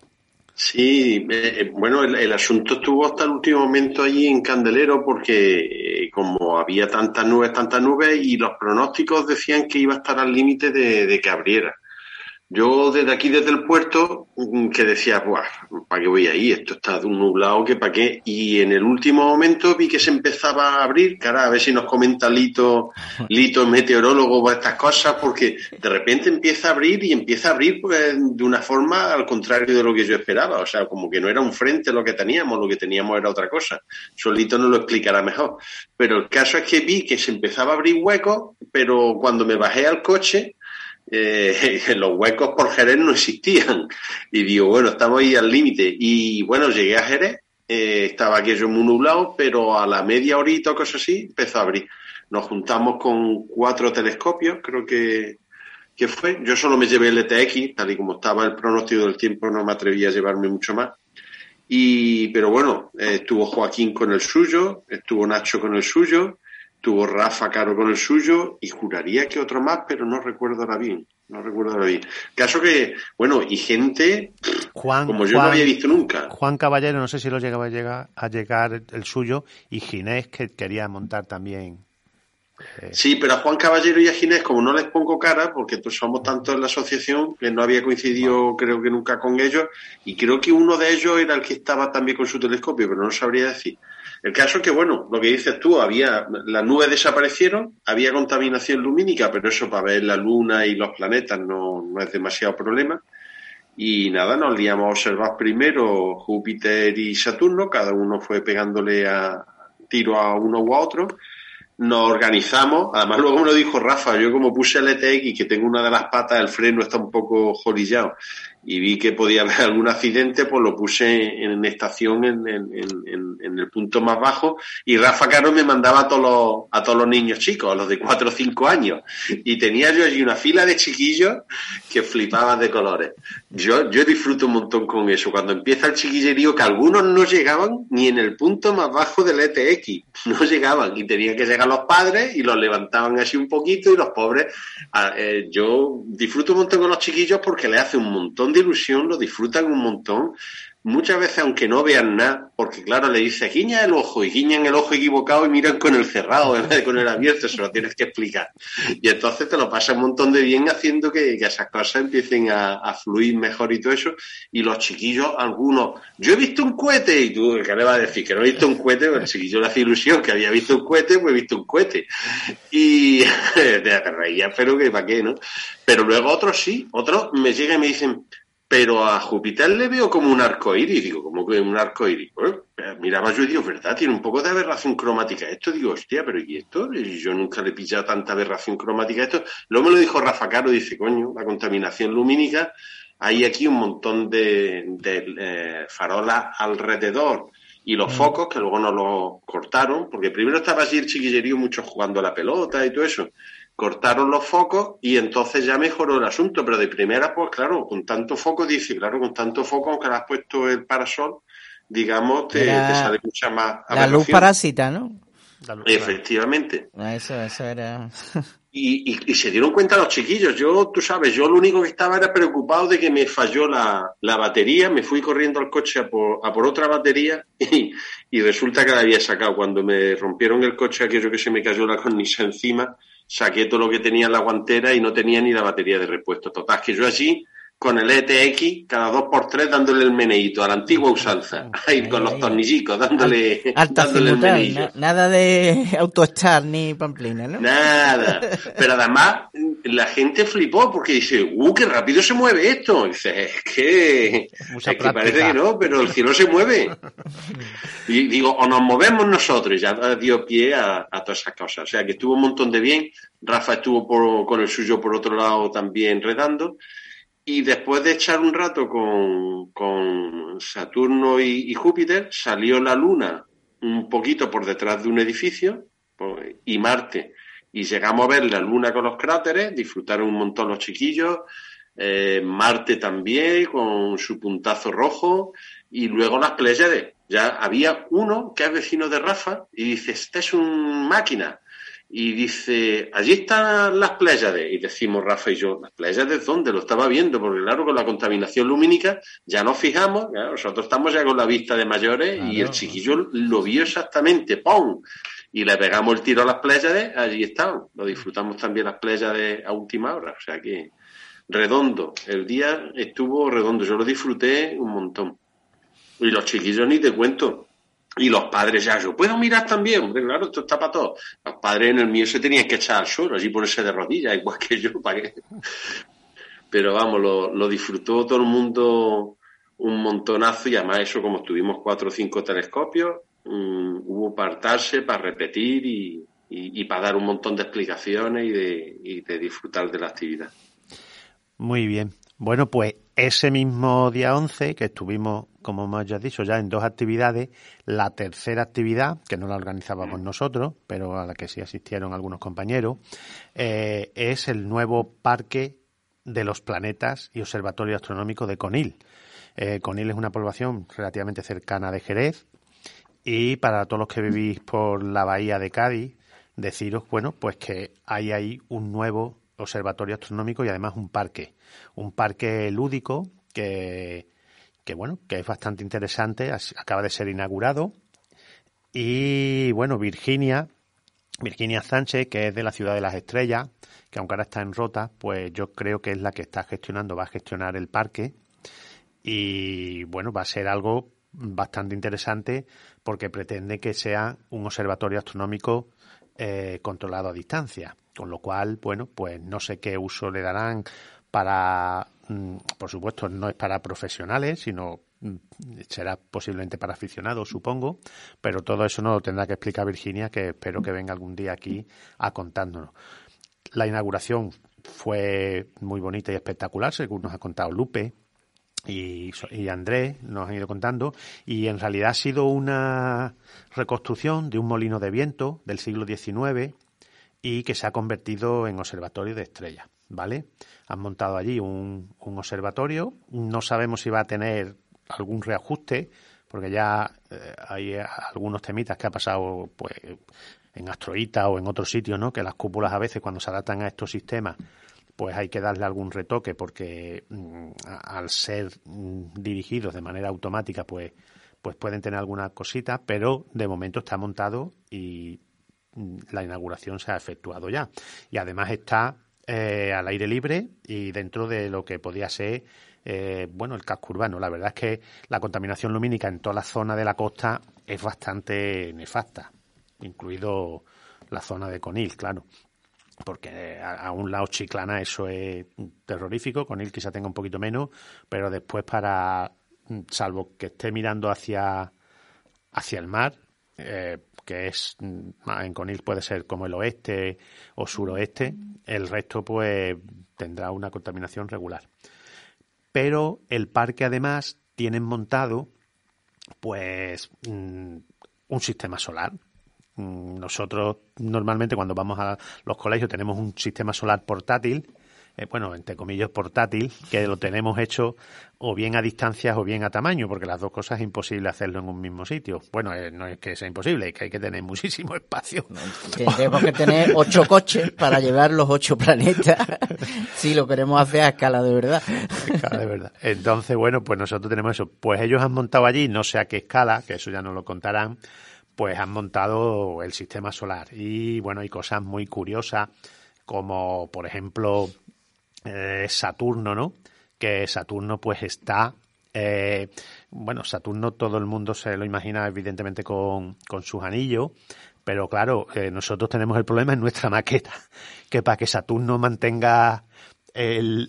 Sí, bueno, el asunto estuvo hasta el último momento allí en Candelero porque como había tantas nubes y los pronósticos decían que iba a estar al límite de que abriera. Yo desde aquí, desde el puerto, que decía, buah, ¿para qué voy ahí? Esto está de un nublado, que para qué. Y en el último momento vi que se empezaba a abrir, cara, a ver si nos comenta Lito meteorólogo, estas cosas, porque de repente empieza a abrir y empieza a abrir pues, de una forma al contrario de lo que yo esperaba. O sea, como que no era un frente lo que teníamos era otra cosa. Solito nos lo explicará mejor. Pero el caso es que vi que se empezaba a abrir huecos, pero cuando me bajé al coche, los huecos por Jerez no existían y digo, bueno, estamos ahí al límite y bueno, llegué a Jerez, estaba aquello muy nublado, pero a la media horita o cosas así empezó a abrir. Nos juntamos con 4 telescopios, creo que fue, yo solo me llevé el ETX, tal y como estaba el pronóstico del tiempo no me atreví a llevarme mucho más, pero bueno, estuvo Joaquín con el suyo, estuvo Nacho con el suyo, tuvo Rafa Caro con el suyo y juraría que otro más, pero no recuerdo ahora bien. Caso que, bueno, y gente como yo no había visto nunca. Juan Caballero, no sé si lo llegaba a llegar el suyo, y Ginés, que quería montar también Sí, pero a Juan Caballero y a Ginés, como no les pongo cara, porque pues somos tantos en la asociación, que no había coincidido creo que nunca con ellos, y creo que uno de ellos era el que estaba también con su telescopio, pero no sabría decir. El caso es que, bueno, lo que dices tú, las nubes desaparecieron, había contaminación lumínica, pero eso para ver la Luna y los planetas no es demasiado problema. Y nada, nos liamos a observar primero Júpiter y Saturno, cada uno fue pegándole a tiro a uno u a otro. Nos organizamos, además luego me lo dijo Rafa, yo como puse el ETX, que tengo una de las patas, el freno está un poco jolillado, y vi que podía haber algún accidente, pues lo puse en estación en el punto más bajo, y Rafa Caro me mandaba a todos los niños chicos, a los de 4 o 5 años, y tenía yo allí una fila de chiquillos que flipaban de colores. Yo disfruto un montón con eso, cuando empieza el chiquillerío, que algunos no llegaban ni en el punto más bajo del ETX, no llegaban, y tenían que llegar los padres y los levantaban así un poquito, y los pobres, yo disfruto un montón con los chiquillos porque les hace un montón de ilusión, lo disfrutan un montón, muchas veces aunque no vean nada, porque claro, le dice guiña el ojo, y guiñan el ojo equivocado y miran con el cerrado en vez de con el abierto, se lo tienes que explicar, y entonces te lo pasa un montón de bien haciendo que esas cosas empiecen a fluir mejor y todo eso. Y los chiquillos, algunos, yo he visto un cohete, y tú, ¿qué le vas a decir? Que no he visto un cohete, pues el chiquillo le hace ilusión que había visto un cohete, pues he visto un cohete, y te reías, pero que para qué, ¿no? Pero luego otros me llegan y me dicen, pero a Júpiter le veo como un arcoíris. Digo, ¿cómo que un arcoíris? Pues, miraba yo y digo, ¿verdad? Tiene un poco de aberración cromática esto. Digo, hostia, pero ¿y esto? Y yo nunca le he pillado tanta aberración cromática a esto. Luego me lo dijo Rafa Caro, dice, coño, la contaminación lumínica, hay aquí un montón de farolas alrededor. Y los focos, que luego nos los cortaron, porque primero estaba allí el chiquillerío mucho jugando a la pelota y todo eso. Cortaron los focos y entonces ya mejoró el asunto, pero de primera, pues claro, con tanto foco, aunque le has puesto el parasol, digamos, te sale mucha más aberración. La luz parásita, ¿no? Efectivamente. Eso era... Y se dieron cuenta los chiquillos. Tú sabes, yo lo único que estaba era preocupado de que me falló la batería, me fui corriendo al coche a por otra batería y resulta que la había sacado. Cuando me rompieron el coche, aquello que se me cayó la cornisa encima, saqué todo lo que tenía en la guantera y no tenía ni la batería de repuesto. Total, que yo allí, con el ETX, cada 2x3 dándole el meneíto a la antigua usanza, ahí con los tornillicos, dándole el meneillo. Nada de AutoStart ni Pamplina, ¿no? Nada. Pero además, la gente flipó porque dice, qué rápido se mueve esto. Y dice, es que parece que no, pero el cielo se mueve. Y digo, o nos movemos nosotros, ya dio pie a todas esas cosas. O sea, que estuvo un montón de bien. Rafa estuvo con el suyo por otro lado también redando. Y después de echar un rato con Saturno y Júpiter, salió la Luna un poquito por detrás de un edificio y Marte. Y llegamos a ver la Luna con los cráteres, disfrutaron un montón los chiquillos, Marte también con su puntazo rojo, y luego las Pléyades. Ya había uno que es vecino de Rafa y dice, este es un máquina. Y dice, allí están las Pléyades. Y decimos Rafa y yo, ¿las Pléyades dónde? Lo estaba viendo, porque claro, con la contaminación lumínica ya nos fijamos, ya, nosotros estamos ya con la vista de mayores, y el chiquillo lo vio exactamente, ¡pum! Y le pegamos el tiro a las Pléyades, allí estaban. Lo disfrutamos también las Pléyades a última hora, o sea que redondo. El día estuvo redondo, yo lo disfruté un montón. Y los chiquillos ni te cuento. Y los padres ya, yo puedo mirar también, hombre, claro, esto está para todos. Los padres en el mío se tenían que echar al suelo, allí ponerse de rodillas, igual que yo, ¿para qué? Pero vamos, lo disfrutó todo el mundo un montonazo, y además eso, como tuvimos 4 o 5 telescopios, hubo para hartarse, para repetir y para dar un montón de explicaciones y de disfrutar de la actividad. Muy bien. Bueno, pues ese mismo día 11, que estuvimos, como hemos ya dicho, ya en 2 actividades, la tercera actividad, que no la organizábamos nosotros, pero a la que sí asistieron algunos compañeros, es el nuevo Parque de los Planetas y Observatorio Astronómico de Conil. Conil es una población relativamente cercana de Jerez, y para todos los que vivís por la bahía de Cádiz, deciros, bueno, pues que hay ahí un nuevo observatorio astronómico y además un parque lúdico que es bastante interesante, acaba de ser inaugurado. Y bueno, Virginia Virginia Sánchez, que es de la Ciudad de las Estrellas, que aunque ahora está en Rota, pues yo creo que es la que va a gestionar el parque. Y bueno, va a ser algo bastante interesante porque pretende que sea un observatorio astronómico controlado a distancia, con lo cual, bueno, pues no sé qué uso le darán para, por supuesto, no es para profesionales, sino será posiblemente para aficionados, supongo, pero todo eso nos lo tendrá que explicar Virginia, que espero que venga algún día aquí a contárnoslo. La inauguración fue muy bonita y espectacular, según nos ha contado Lupe y Andrés, nos han ido contando, y en realidad ha sido una reconstrucción de un molino de viento del siglo XIX y que se ha convertido en observatorio de estrellas, ¿vale? Han montado allí un observatorio, no sabemos si va a tener algún reajuste, porque ya hay algunos temitas que ha pasado pues en Astroita o en otros sitios, ¿no? Que las cúpulas a veces cuando se adaptan a estos sistemas pues hay que darle algún retoque porque al ser dirigidos de manera automática pues pueden tener alguna cosita, pero de momento está montado y la inauguración se ha efectuado ya. Y además está al aire libre y dentro de lo que podía ser el casco urbano. La verdad es que la contaminación lumínica en toda la zona de la costa es bastante nefasta, incluido la zona de Conil, claro. Porque a un lado Chiclana eso es terrorífico, Conil quizá tenga un poquito menos, pero después salvo que esté mirando hacia el mar, que es en Conil puede ser como el oeste o suroeste, el resto pues tendrá una contaminación regular. Pero el parque además tiene montado pues un sistema solar. Nosotros normalmente cuando vamos a los colegios tenemos un sistema solar portátil, entre comillas portátil, que lo tenemos hecho o bien a distancias o bien a tamaño, porque las dos cosas es imposible hacerlo en un mismo sitio. Bueno, no es que sea imposible, es que hay que tener muchísimo espacio. Tendremos que tener 8 coches para llevar los 8 planetas, si lo queremos hacer a escala de verdad. A escala de verdad. Entonces, bueno, pues nosotros tenemos eso. Pues ellos han montado allí, no sé a qué escala, que eso ya nos lo contarán, pues han montado el sistema solar. Y bueno, hay cosas muy curiosas, como por ejemplo Saturno, ¿no? Que Saturno pues está... Saturno todo el mundo se lo imagina evidentemente con sus anillos, pero claro, nosotros tenemos el problema en nuestra maqueta, que para que Saturno mantenga el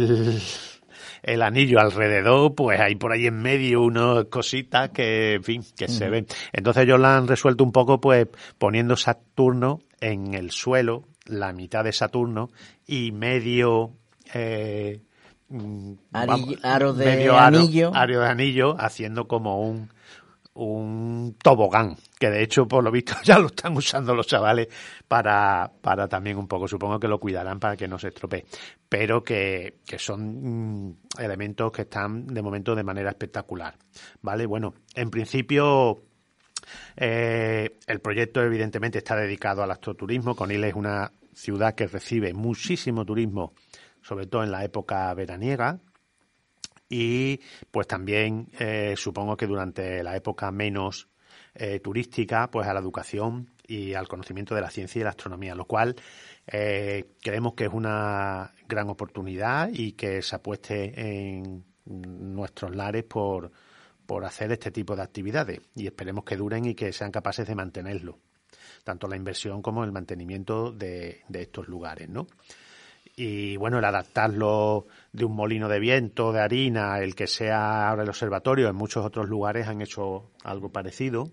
anillo alrededor, pues hay por ahí en medio unas cositas que, en fin, que se ven. Entonces ellos la han resuelto un poco pues poniendo Saturno en el suelo, la mitad de Saturno y medio aro de anillo, haciendo como un tobogán, que de hecho por lo visto ya lo están usando los chavales para también un poco, supongo que lo cuidarán para que no se estropee, pero que son elementos que están de momento de manera espectacular, ¿vale? Bueno, en principio el proyecto evidentemente está dedicado al astroturismo. Conil es una ciudad que recibe muchísimo turismo, sobre todo en la época veraniega, y pues también supongo que durante la época menos turística, pues a la educación y al conocimiento de la ciencia y la astronomía, lo cual creemos que es una gran oportunidad y que se apueste en nuestros lares por hacer este tipo de actividades, y esperemos que duren y que sean capaces de mantenerlo, tanto la inversión como el mantenimiento de estos lugares, ¿no? Y bueno, el adaptarlo de un molino de viento, de harina, el que sea ahora el observatorio, en muchos otros lugares han hecho algo parecido.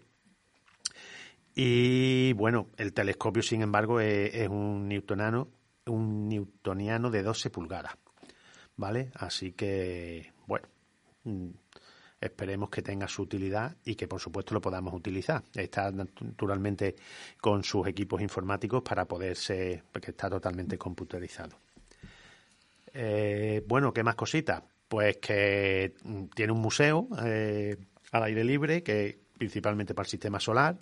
Y bueno, el telescopio, sin embargo, es un newtoniano de 12 pulgadas, ¿vale? Así que, bueno, esperemos que tenga su utilidad y que, por supuesto, lo podamos utilizar. Está naturalmente con sus equipos informáticos para poderse, porque está totalmente computerizado. ¿Qué más cositas? Pues que tiene un museo al aire libre, que principalmente para el sistema solar.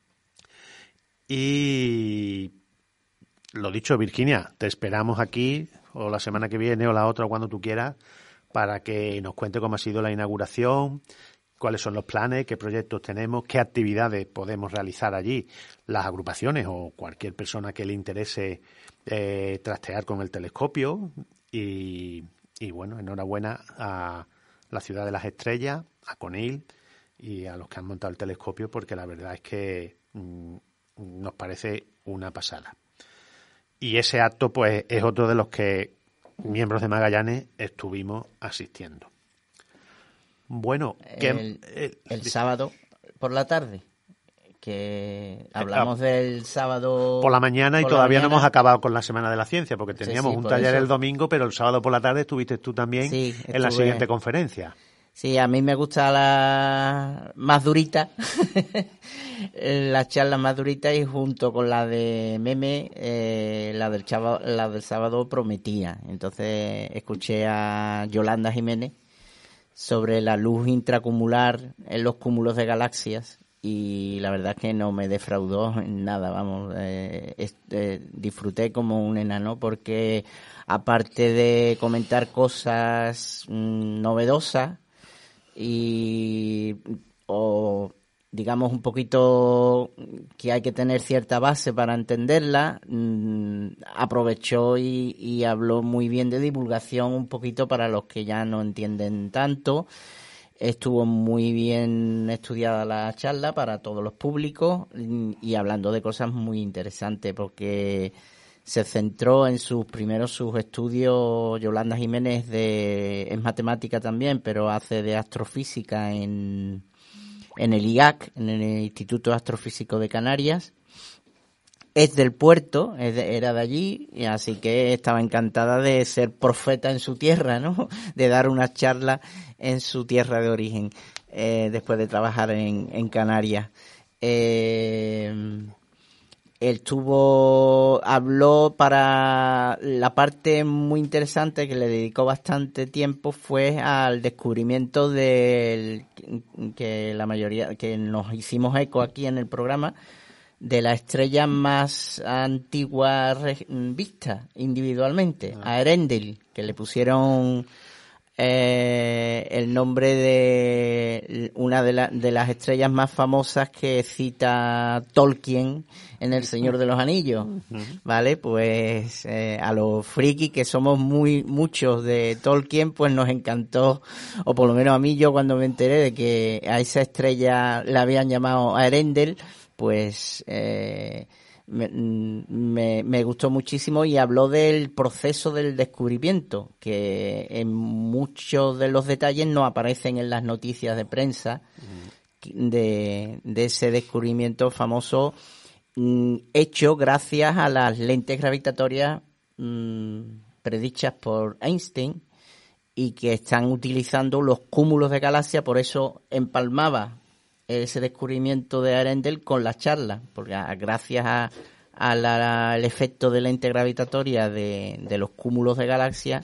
Y lo dicho, Virginia, te esperamos aquí o la semana que viene o la otra, cuando tú quieras, para que nos cuente cómo ha sido la inauguración, cuáles son los planes, qué proyectos tenemos, qué actividades podemos realizar allí, las agrupaciones o cualquier persona que le interese trastear con el telescopio. Y bueno, enhorabuena a la Ciudad de las Estrellas, a Conil y a los que han montado el telescopio, porque la verdad es que nos parece una pasada. Y ese acto pues es otro de los que miembros de Magallanes estuvimos asistiendo. Bueno, el sábado por la tarde, que hablamos del sábado por la mañana y todavía no hemos acabado con la Semana de la Ciencia, porque teníamos un taller el domingo, pero el sábado por la tarde estuviste tú también en la siguiente conferencia. Sí, a mí me gusta la más durita, las charlas más duritas, y junto con la de Meme, la del sábado prometía. Entonces escuché a Yolanda Jiménez sobre la luz intracumular en los cúmulos de galaxias, y la verdad es que no me defraudó en nada, vamos, disfruté como un enano, porque aparte de comentar cosas novedosas o digamos un poquito que hay que tener cierta base para entenderla, aprovechó y habló muy bien de divulgación un poquito para los que ya no entienden tanto. Estuvo muy bien estudiada la charla para todos los públicos y hablando de cosas muy interesantes, porque se centró en sus estudios. Yolanda Jiménez es matemática también, pero hace de astrofísica en el IAC, en el Instituto Astrofísico de Canarias. Es del puerto, era de allí, y así que estaba encantada de ser profeta en su tierra, ¿no? De dar una charla en su tierra de origen, después de trabajar en Canarias. Habló para la parte muy interesante que le dedicó bastante tiempo, fue al descubrimiento que la mayoría, que nos hicimos eco aquí en el programa, de la estrella más antigua vista individualmente, a Earendel, que le pusieron el nombre de una de las estrellas más famosas que cita Tolkien en El Señor de los Anillos, ¿vale? Pues a los frikis que somos muchos de Tolkien, pues nos encantó, o por lo menos a mí, yo cuando me enteré de que a esa estrella la habían llamado Earendel, pues me gustó muchísimo, y habló del proceso del descubrimiento, que en muchos de los detalles no aparecen en las noticias de prensa de ese descubrimiento famoso, hecho gracias a las lentes gravitatorias predichas por Einstein, y que están utilizando los cúmulos de galaxias. Por eso empalmaba ese descubrimiento de Earendel con la charla, porque gracias al efecto de lente gravitatoria de los cúmulos de galaxias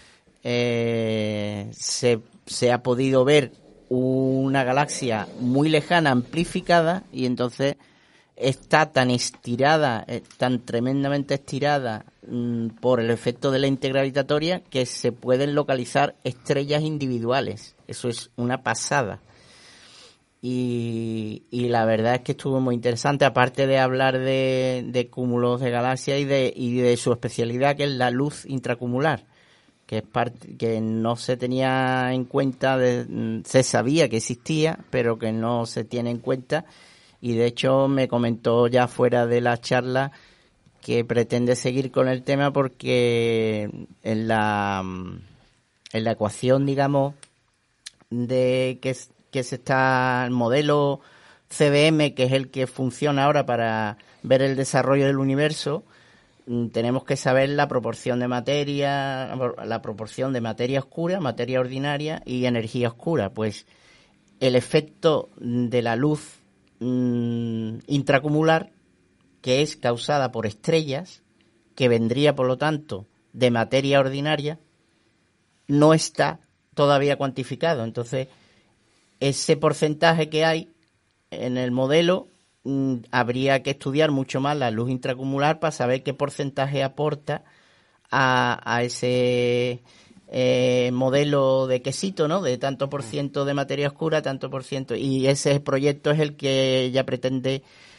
se ha podido ver una galaxia muy lejana amplificada, y entonces está tan estirada, tan tremendamente estirada por el efecto de lente gravitatoria, que se pueden localizar estrellas individuales. Eso es una pasada. Y la verdad es que estuvo muy interesante, aparte de hablar de cúmulos de galaxias y de su especialidad, que es la luz intracumular, que es que no se tenía en cuenta, se sabía que existía, pero que no se tiene en cuenta. Y de hecho me comentó ya fuera de la charla que pretende seguir con el tema, porque en la ecuación, digamos, de que se está el modelo CBM, que es el que funciona ahora para ver el desarrollo del universo, tenemos que saber la proporción de materia oscura, materia ordinaria y energía oscura. Pues el efecto de la luz intracumular, que es causada por estrellas, que vendría por lo tanto de materia ordinaria, no está todavía cuantificado. Entonces, ese porcentaje que hay en el modelo, habría que estudiar mucho más la luz intracumular para saber qué porcentaje aporta a ese modelo de quesito, ¿no? De tanto por ciento de materia oscura, tanto por ciento. Y ese proyecto es el que ella pretende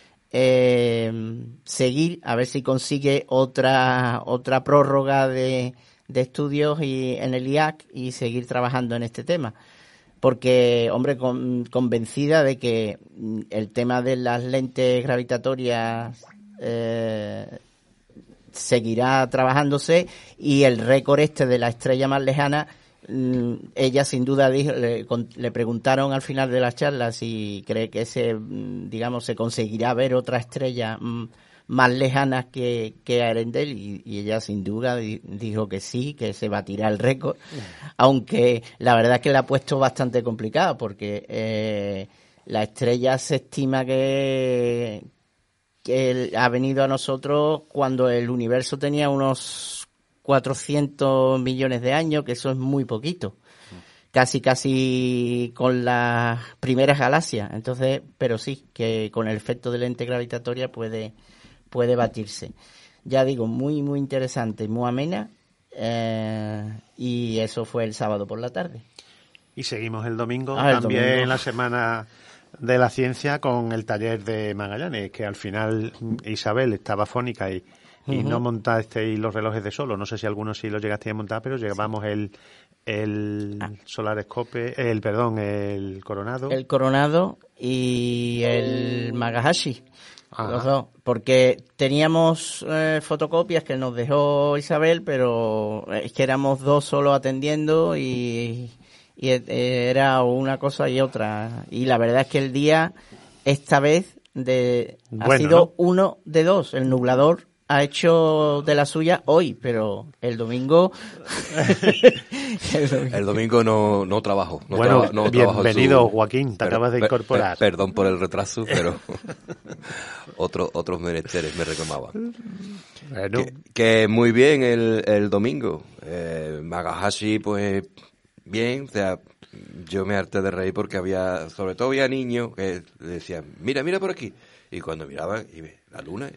seguir, a ver si consigue otra prórroga de estudios en el IAC y seguir trabajando en este tema. Porque, hombre, convencida de que el tema de las lentes gravitatorias seguirá trabajándose, y el récord de la estrella más lejana, ella sin duda dijo, le preguntaron al final de la charla si cree que se conseguirá ver otra estrella más lejanas que Arendelle, y ella sin duda dijo que sí, que se batirá el récord, aunque la verdad es que la ha puesto bastante complicada, porque la estrella se estima que ha venido a nosotros cuando el universo tenía unos 400 millones de años, que eso es muy poquito, casi con las primeras galaxias. Entonces, pero sí, que con el efecto de lente gravitatoria puede batirse. Ya digo, muy muy interesante, muy amena, y eso fue el sábado por la tarde. Y seguimos el domingo, también la semana de la ciencia, con el taller de Magallanes, que al final Isabel estaba fónica y no montasteis los relojes de solo. No sé si algunos sí los llegasteis a montar, pero llevamos el Solarescope, el Coronado. El Coronado y el Magahashi. Los dos, porque teníamos fotocopias que nos dejó Isabel, pero es que éramos dos solo atendiendo y era una cosa y otra. Y la verdad es que el día, esta vez, ha sido uno de dos. El nublador ha hecho de la suya hoy, pero el domingo... el domingo no trabajo. No bienvenido, Joaquín, te acabas de incorporar. Perdón por el retraso, pero otros menesteres me reclamaban. Bueno. Que muy bien el domingo. Magahashi, pues bien, o sea, yo me harté de reír porque sobre todo había niños que decían, mira por aquí. Y cuando miraban, y la luna...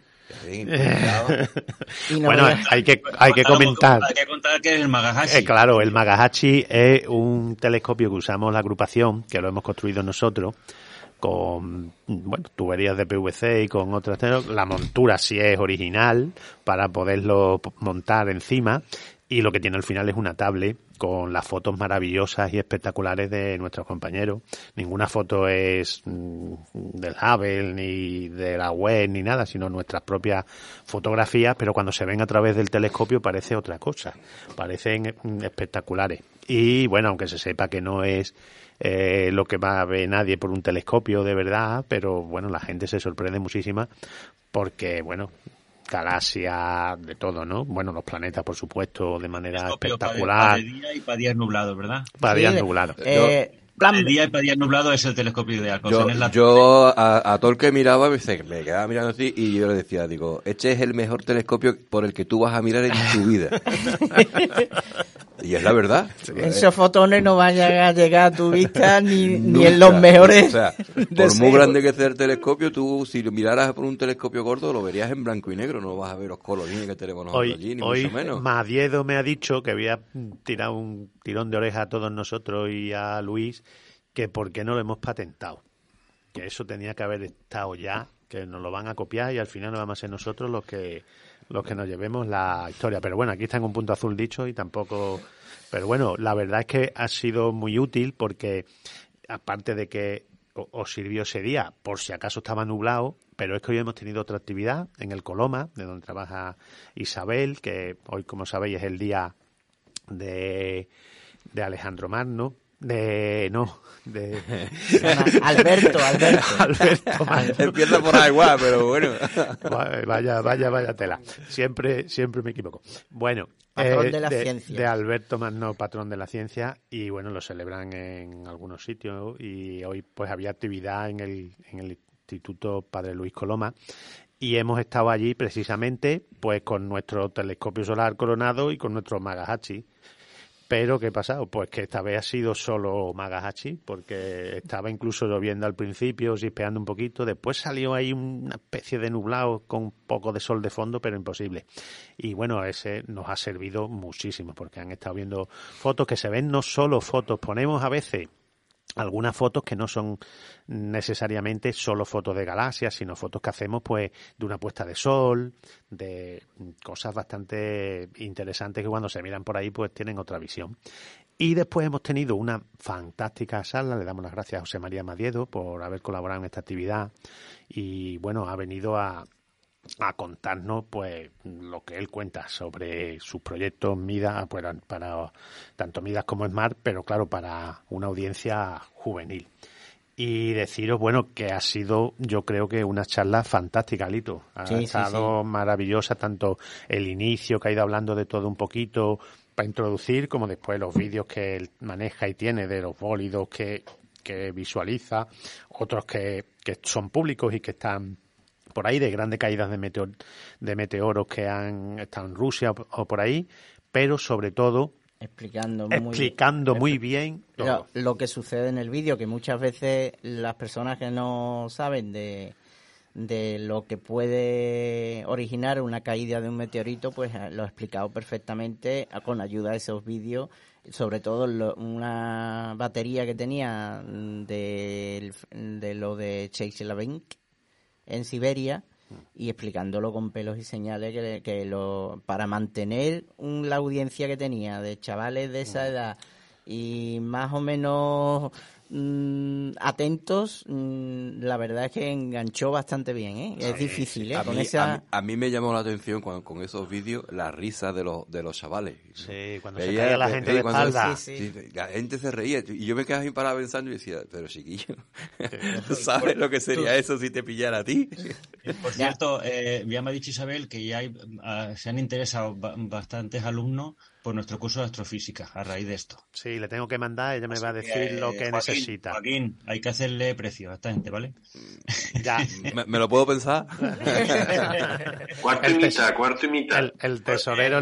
Bueno, hay que comentar. Hay que contar que es el Magahashi. Claro, el Magahashi es un telescopio que usamos la agrupación, que lo hemos construido nosotros, con tuberías de PVC y con otras. La montura sí es original para poderlo montar encima, y lo que tiene al final es una tablet con las fotos maravillosas y espectaculares de nuestros compañeros. Ninguna foto es del Hubble, ni de la web, ni nada, sino nuestras propias fotografías, pero cuando se ven a través del telescopio parece otra cosa, parecen espectaculares. Y bueno, aunque se sepa que no es lo que va a ver nadie por un telescopio de verdad, pero bueno, la gente se sorprende muchísimo porque, galaxias, de todo, ¿no? Bueno, los planetas, por supuesto, de manera espectacular. Para día y para días nublados, ¿verdad? Para días nublados. Para día y para días nublados es el telescopio ideal. Yo a todo el que miraba me quedaba mirando así, y yo le decía, este es el mejor telescopio por el que tú vas a mirar en tu vida. Y es la verdad. Esos fotones no van a llegar a tu vista ni en los mejores. O sea, por muy grande que sea el telescopio, tú si lo miraras por un telescopio gordo lo verías en blanco y negro, no vas a ver los colorines que tenemos nosotros allí, ni mucho menos. Hoy Madiedo me ha dicho que había tirado un tirón de oreja a todos nosotros y a Luis, que por qué no lo hemos patentado. Que eso tenía que haber estado ya, que nos lo van a copiar y al final no vamos a ser nosotros los que nos llevemos la historia. Pero bueno, aquí está en un punto azul dicho y tampoco... Pero bueno, la verdad es que ha sido muy útil porque, aparte de que os sirvió ese día, por si acaso estaba nublado, pero es que hoy hemos tenido otra actividad en el Coloma, de donde trabaja Isabel, que hoy, como sabéis, es el día de Alejandro Magno. Alberto Magno. Empieza por ahí igual, pero bueno. Vaya tela. Siempre me equivoco. Bueno, patrón de la ciencia. De Alberto Magno, patrón de la ciencia, y bueno, lo celebran en algunos sitios, y hoy pues había actividad en el Instituto Padre Luis Coloma, y hemos estado allí precisamente pues con nuestro telescopio solar Coronado y con nuestro Magahashi. Pero, ¿qué ha pasado? Pues que esta vez ha sido solo Magahachi, porque estaba incluso lloviendo al principio, chispeando un poquito. Después salió ahí una especie de nublado con un poco de sol de fondo, pero imposible. Y bueno, ese nos ha servido muchísimo, porque han estado viendo fotos que se ven, no solo fotos. Ponemos a veces algunas fotos que no son necesariamente solo fotos de galaxias, sino fotos que hacemos pues de una puesta de sol, de cosas bastante interesantes que cuando se miran por ahí pues tienen otra visión. Y después hemos tenido una fantástica sala, le damos las gracias a José María Madiedo por haber colaborado en esta actividad y bueno, ha venido a contarnos pues lo que él cuenta sobre sus proyectos Midas, pues, para tanto Midas como Smart, pero claro, para una audiencia juvenil. Y deciros, bueno, que ha sido, yo creo que una charla fantástica, Lito. Ha estado maravillosa, tanto el inicio, que ha ido hablando de todo un poquito para introducir, como después los vídeos que él maneja y tiene de los bólidos que visualiza, otros que son públicos y que están por ahí, de grandes caídas de meteoros que han estado en Rusia o por ahí, pero sobre todo explicando muy bien todo. Lo que sucede en el vídeo, que muchas veces las personas que no saben de lo que puede originar una caída de un meteorito, pues lo ha explicado perfectamente con ayuda de esos vídeos, sobre todo una batería que tenía de lo de Chelyabinsk en Siberia, y explicándolo con pelos y señales para mantener la audiencia que tenía de chavales de esa edad y más o menos atentos, la verdad es que enganchó bastante bien, ¿eh? Es difícil, ¿eh? A mí me llamó la atención con esos vídeos la risa de los chavales. Sí, cuando se caía la gente de espalda. Sí, la gente se reía y yo me quedaba sin parar pensando y decía, pero chiquillo, ¿tú sabes lo que sería eso si te pillara a ti? Por cierto, ya me ha dicho Isabel que ya se han interesado bastantes alumnos por nuestro curso de astrofísica a raíz de esto. Sí, le tengo que mandar, ella me va a decir lo que necesita. Joaquín, hay que hacerle precio a esta gente, ¿vale? Ya. ¿Me lo puedo pensar? Cuarto y mitad. El tesorero.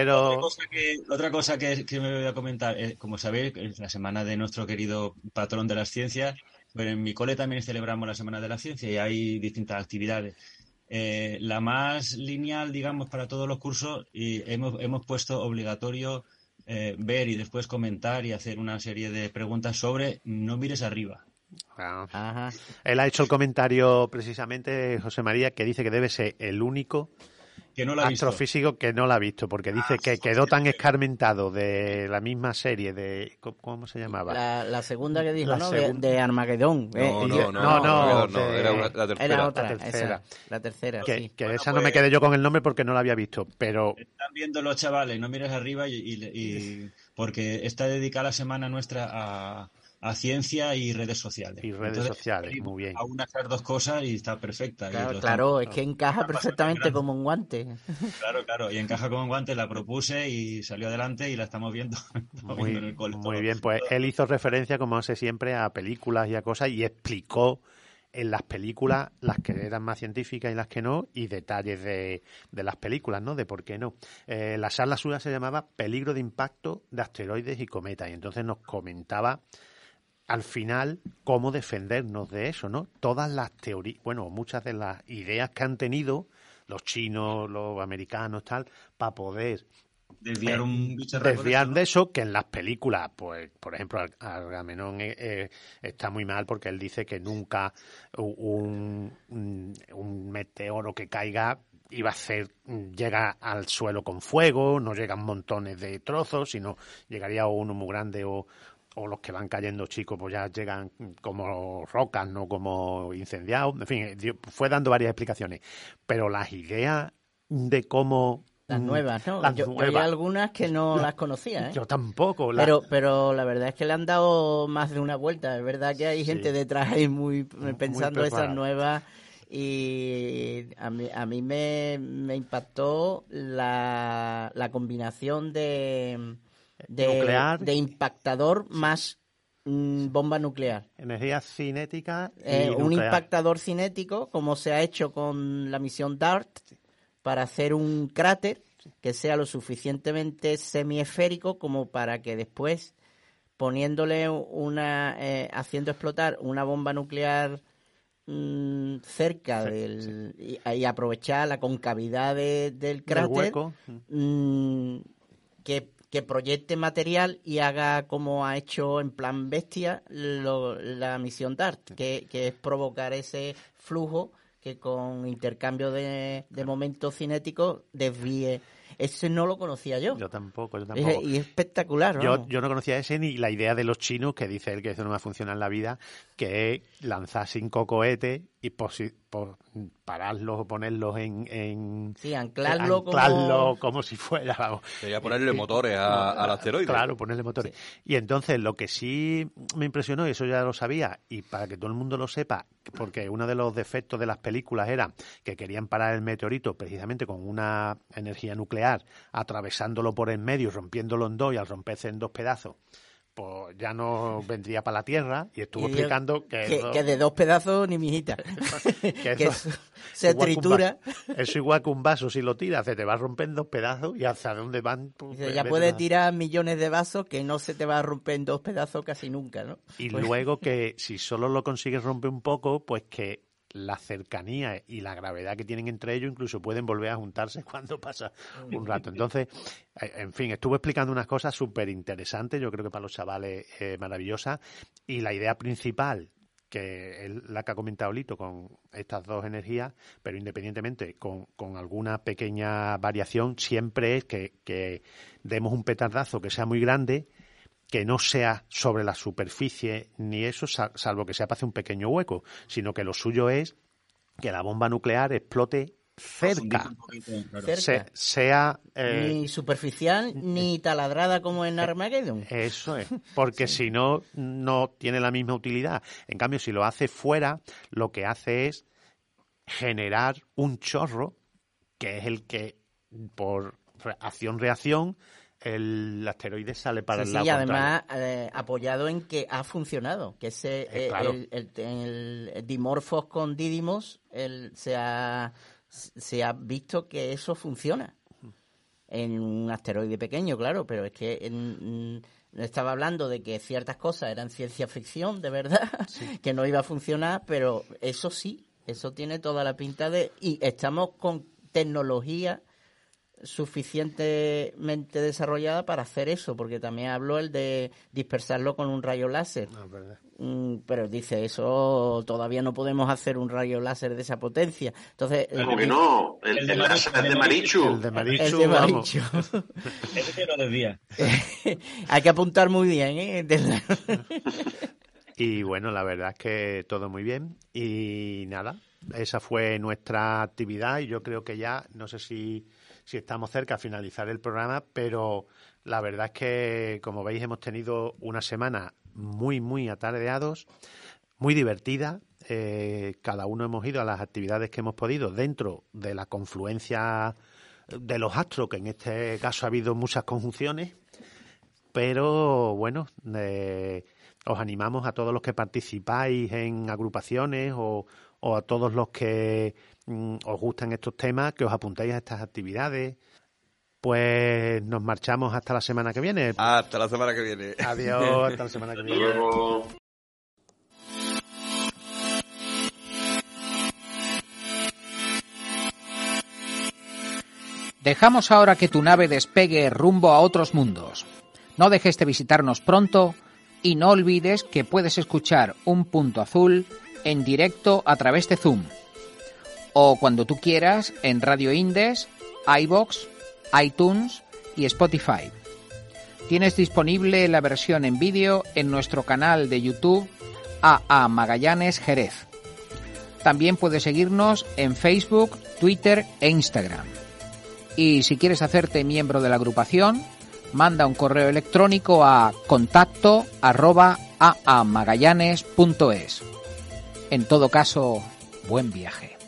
Otra cosa que me voy a comentar, como sabéis, es la semana de nuestro querido patrón de las ciencias, pero en mi cole también celebramos la Semana de la Ciencia y hay distintas actividades. La más lineal, digamos, para todos los cursos, y hemos puesto obligatorio ver y después comentar y hacer una serie de preguntas sobre no mires arriba. Ajá. Él ha hecho el comentario precisamente, José María, que dice que debe ser el único que no la astrofísico que no la ha visto, porque dice que quedó tan escarmentado de la misma serie de... ¿Cómo se llamaba? La segunda que dijo, ¿no? De Armagedón. No, era la tercera. Era otra, la tercera, que esa no me quedé yo con el nombre porque no la había visto, pero... Están viendo los chavales, no mires arriba y porque está dedicada la semana nuestra a ciencia y redes sociales. Muy bien. A unas dos cosas y está perfecta. Claro, es que encaja perfectamente como un guante. Claro, y encaja como un guante, la propuse y salió adelante y la estamos viendo, muy, en el cole. Muy bien, pues él hizo referencia, como hace siempre, a películas y a cosas y explicó en las películas las que eran más científicas y las que no, y detalles de las películas, ¿no? De por qué no. La charla suya se llamaba Peligro de impacto de asteroides y cometas, y entonces nos comentaba al final cómo defendernos de eso, ¿no? Todas las teorías, bueno, muchas de las ideas que han tenido los chinos, los americanos, tal, para poder desviar de eso, que en las películas, pues, por ejemplo, Agamenón está muy mal porque él dice que nunca un meteoro que caiga llega al suelo con fuego, no llegan montones de trozos, sino llegaría uno muy grande o los que van cayendo chicos pues ya llegan como rocas, no como incendiados. En fin, fue dando varias explicaciones. Pero las ideas de cómo... Las nuevas, ¿no? Yo hay algunas que no las conocía, ¿eh? Yo tampoco. Pero la verdad es que le han dado más de una vuelta. Es verdad que hay gente detrás ahí muy pensando esas nuevas. Y a mí me impactó la combinación de impactador más bomba nuclear. Energía cinética un impactador cinético, como se ha hecho con la misión DART, para hacer un cráter que sea lo suficientemente semiesférico como para que después, poniéndole haciendo explotar una bomba nuclear cerca y aprovechar la concavidad del cráter, que proyecte material y haga como ha hecho en plan bestia la misión DART, que es provocar ese flujo que con intercambio de momentos cinéticos desvíe. Ese no lo conocía yo. Yo tampoco. Y es espectacular, ¿no? Yo no conocía ese ni la idea de los chinos, que dice él que eso no va a funcionar en la vida, que es lanzar 5 cohetes y por pararlos o ponerlos en anclarlo como si fuera, vamos. Sería ponerle motores al asteroide. Claro, ponerle motores. Sí. Y entonces lo que sí me impresionó, y eso ya lo sabía, y para que todo el mundo lo sepa, porque uno de los defectos de las películas era que querían parar el meteorito precisamente con una energía nuclear, atravesándolo por en medio, rompiéndolo en dos, y al romperse en 2 pedazos, pues ya no vendría para la Tierra, y estuvo explicando que de 2 pedazos ni mijita. que eso se tritura. Eso igual que un vaso, si lo tiras, se te va a romper en 2 pedazos, y hacia dónde van. Pues, ya puedes tirar millones de vasos que no se te va a romper en 2 pedazos casi nunca, ¿no? Y luego que si solo lo consigues romper un poco, pues que la cercanía y la gravedad que tienen entre ellos incluso pueden volver a juntarse cuando pasa un rato. Entonces, en fin, estuvo explicando unas cosas súper interesantes, yo creo que para los chavales maravillosas, y la idea principal, que es la que ha comentado Lito, con estas 2 energías, pero independientemente, con alguna pequeña variación, siempre es que demos un petardazo que sea muy grande, que no sea sobre la superficie ni eso, salvo que sea para hacer un pequeño hueco, sino que lo suyo es que la bomba nuclear explote cerca. Sea ni superficial ni taladrada como en Armageddon. Eso es, porque si no tiene la misma utilidad. En cambio, si lo hace fuera, lo que hace es generar un chorro, que es el que, por acción-reacción, el asteroide sale para el lado contrario. Y además apoyado en que ha funcionado, que claro. el dimorfos con dídimos se ha visto que eso funciona en un asteroide pequeño, claro, pero es que estaba hablando de que ciertas cosas eran ciencia ficción, de verdad, que no iba a funcionar, pero eso sí, eso tiene toda la pinta y estamos con tecnología suficientemente desarrollada para hacer eso, porque también habló el de dispersarlo con un rayo láser. Pero dice, eso todavía no podemos hacer un rayo láser de esa potencia. Entonces, ¿cómo que no? El láser de Marichu. El de Marichu. Ese lo desvía. Hay que apuntar muy bien, ¿eh? Y bueno, la verdad es que todo muy bien. Y nada, esa fue nuestra actividad, y yo creo que ya, no sé si estamos cerca a finalizar el programa, pero la verdad es que, como veis, hemos tenido una semana muy, muy atareados, muy divertida. Cada uno hemos ido a las actividades que hemos podido dentro de la confluencia de los astros, que en este caso ha habido muchas conjunciones, pero bueno, os animamos a todos los que participáis en agrupaciones o a todos los que os gustan estos temas, que os apuntéis a estas actividades. Pues nos marchamos hasta la semana que viene. Hasta la semana que viene. Adiós, hasta la semana que viene. Hasta luego. Dejamos ahora que tu nave despegue rumbo a otros mundos. No dejes de visitarnos pronto y no olvides que puedes escuchar Un Punto Azul en directo a través de Zoom, o cuando tú quieras en Radio Indes, iVoox, iTunes y Spotify. Tienes disponible la versión en vídeo en nuestro canal de YouTube AA Magallanes Jerez. También puedes seguirnos en Facebook, Twitter e Instagram. Y si quieres hacerte miembro de la agrupación, manda un correo electrónico a contacto@aamagallanes.es. En todo caso, buen viaje.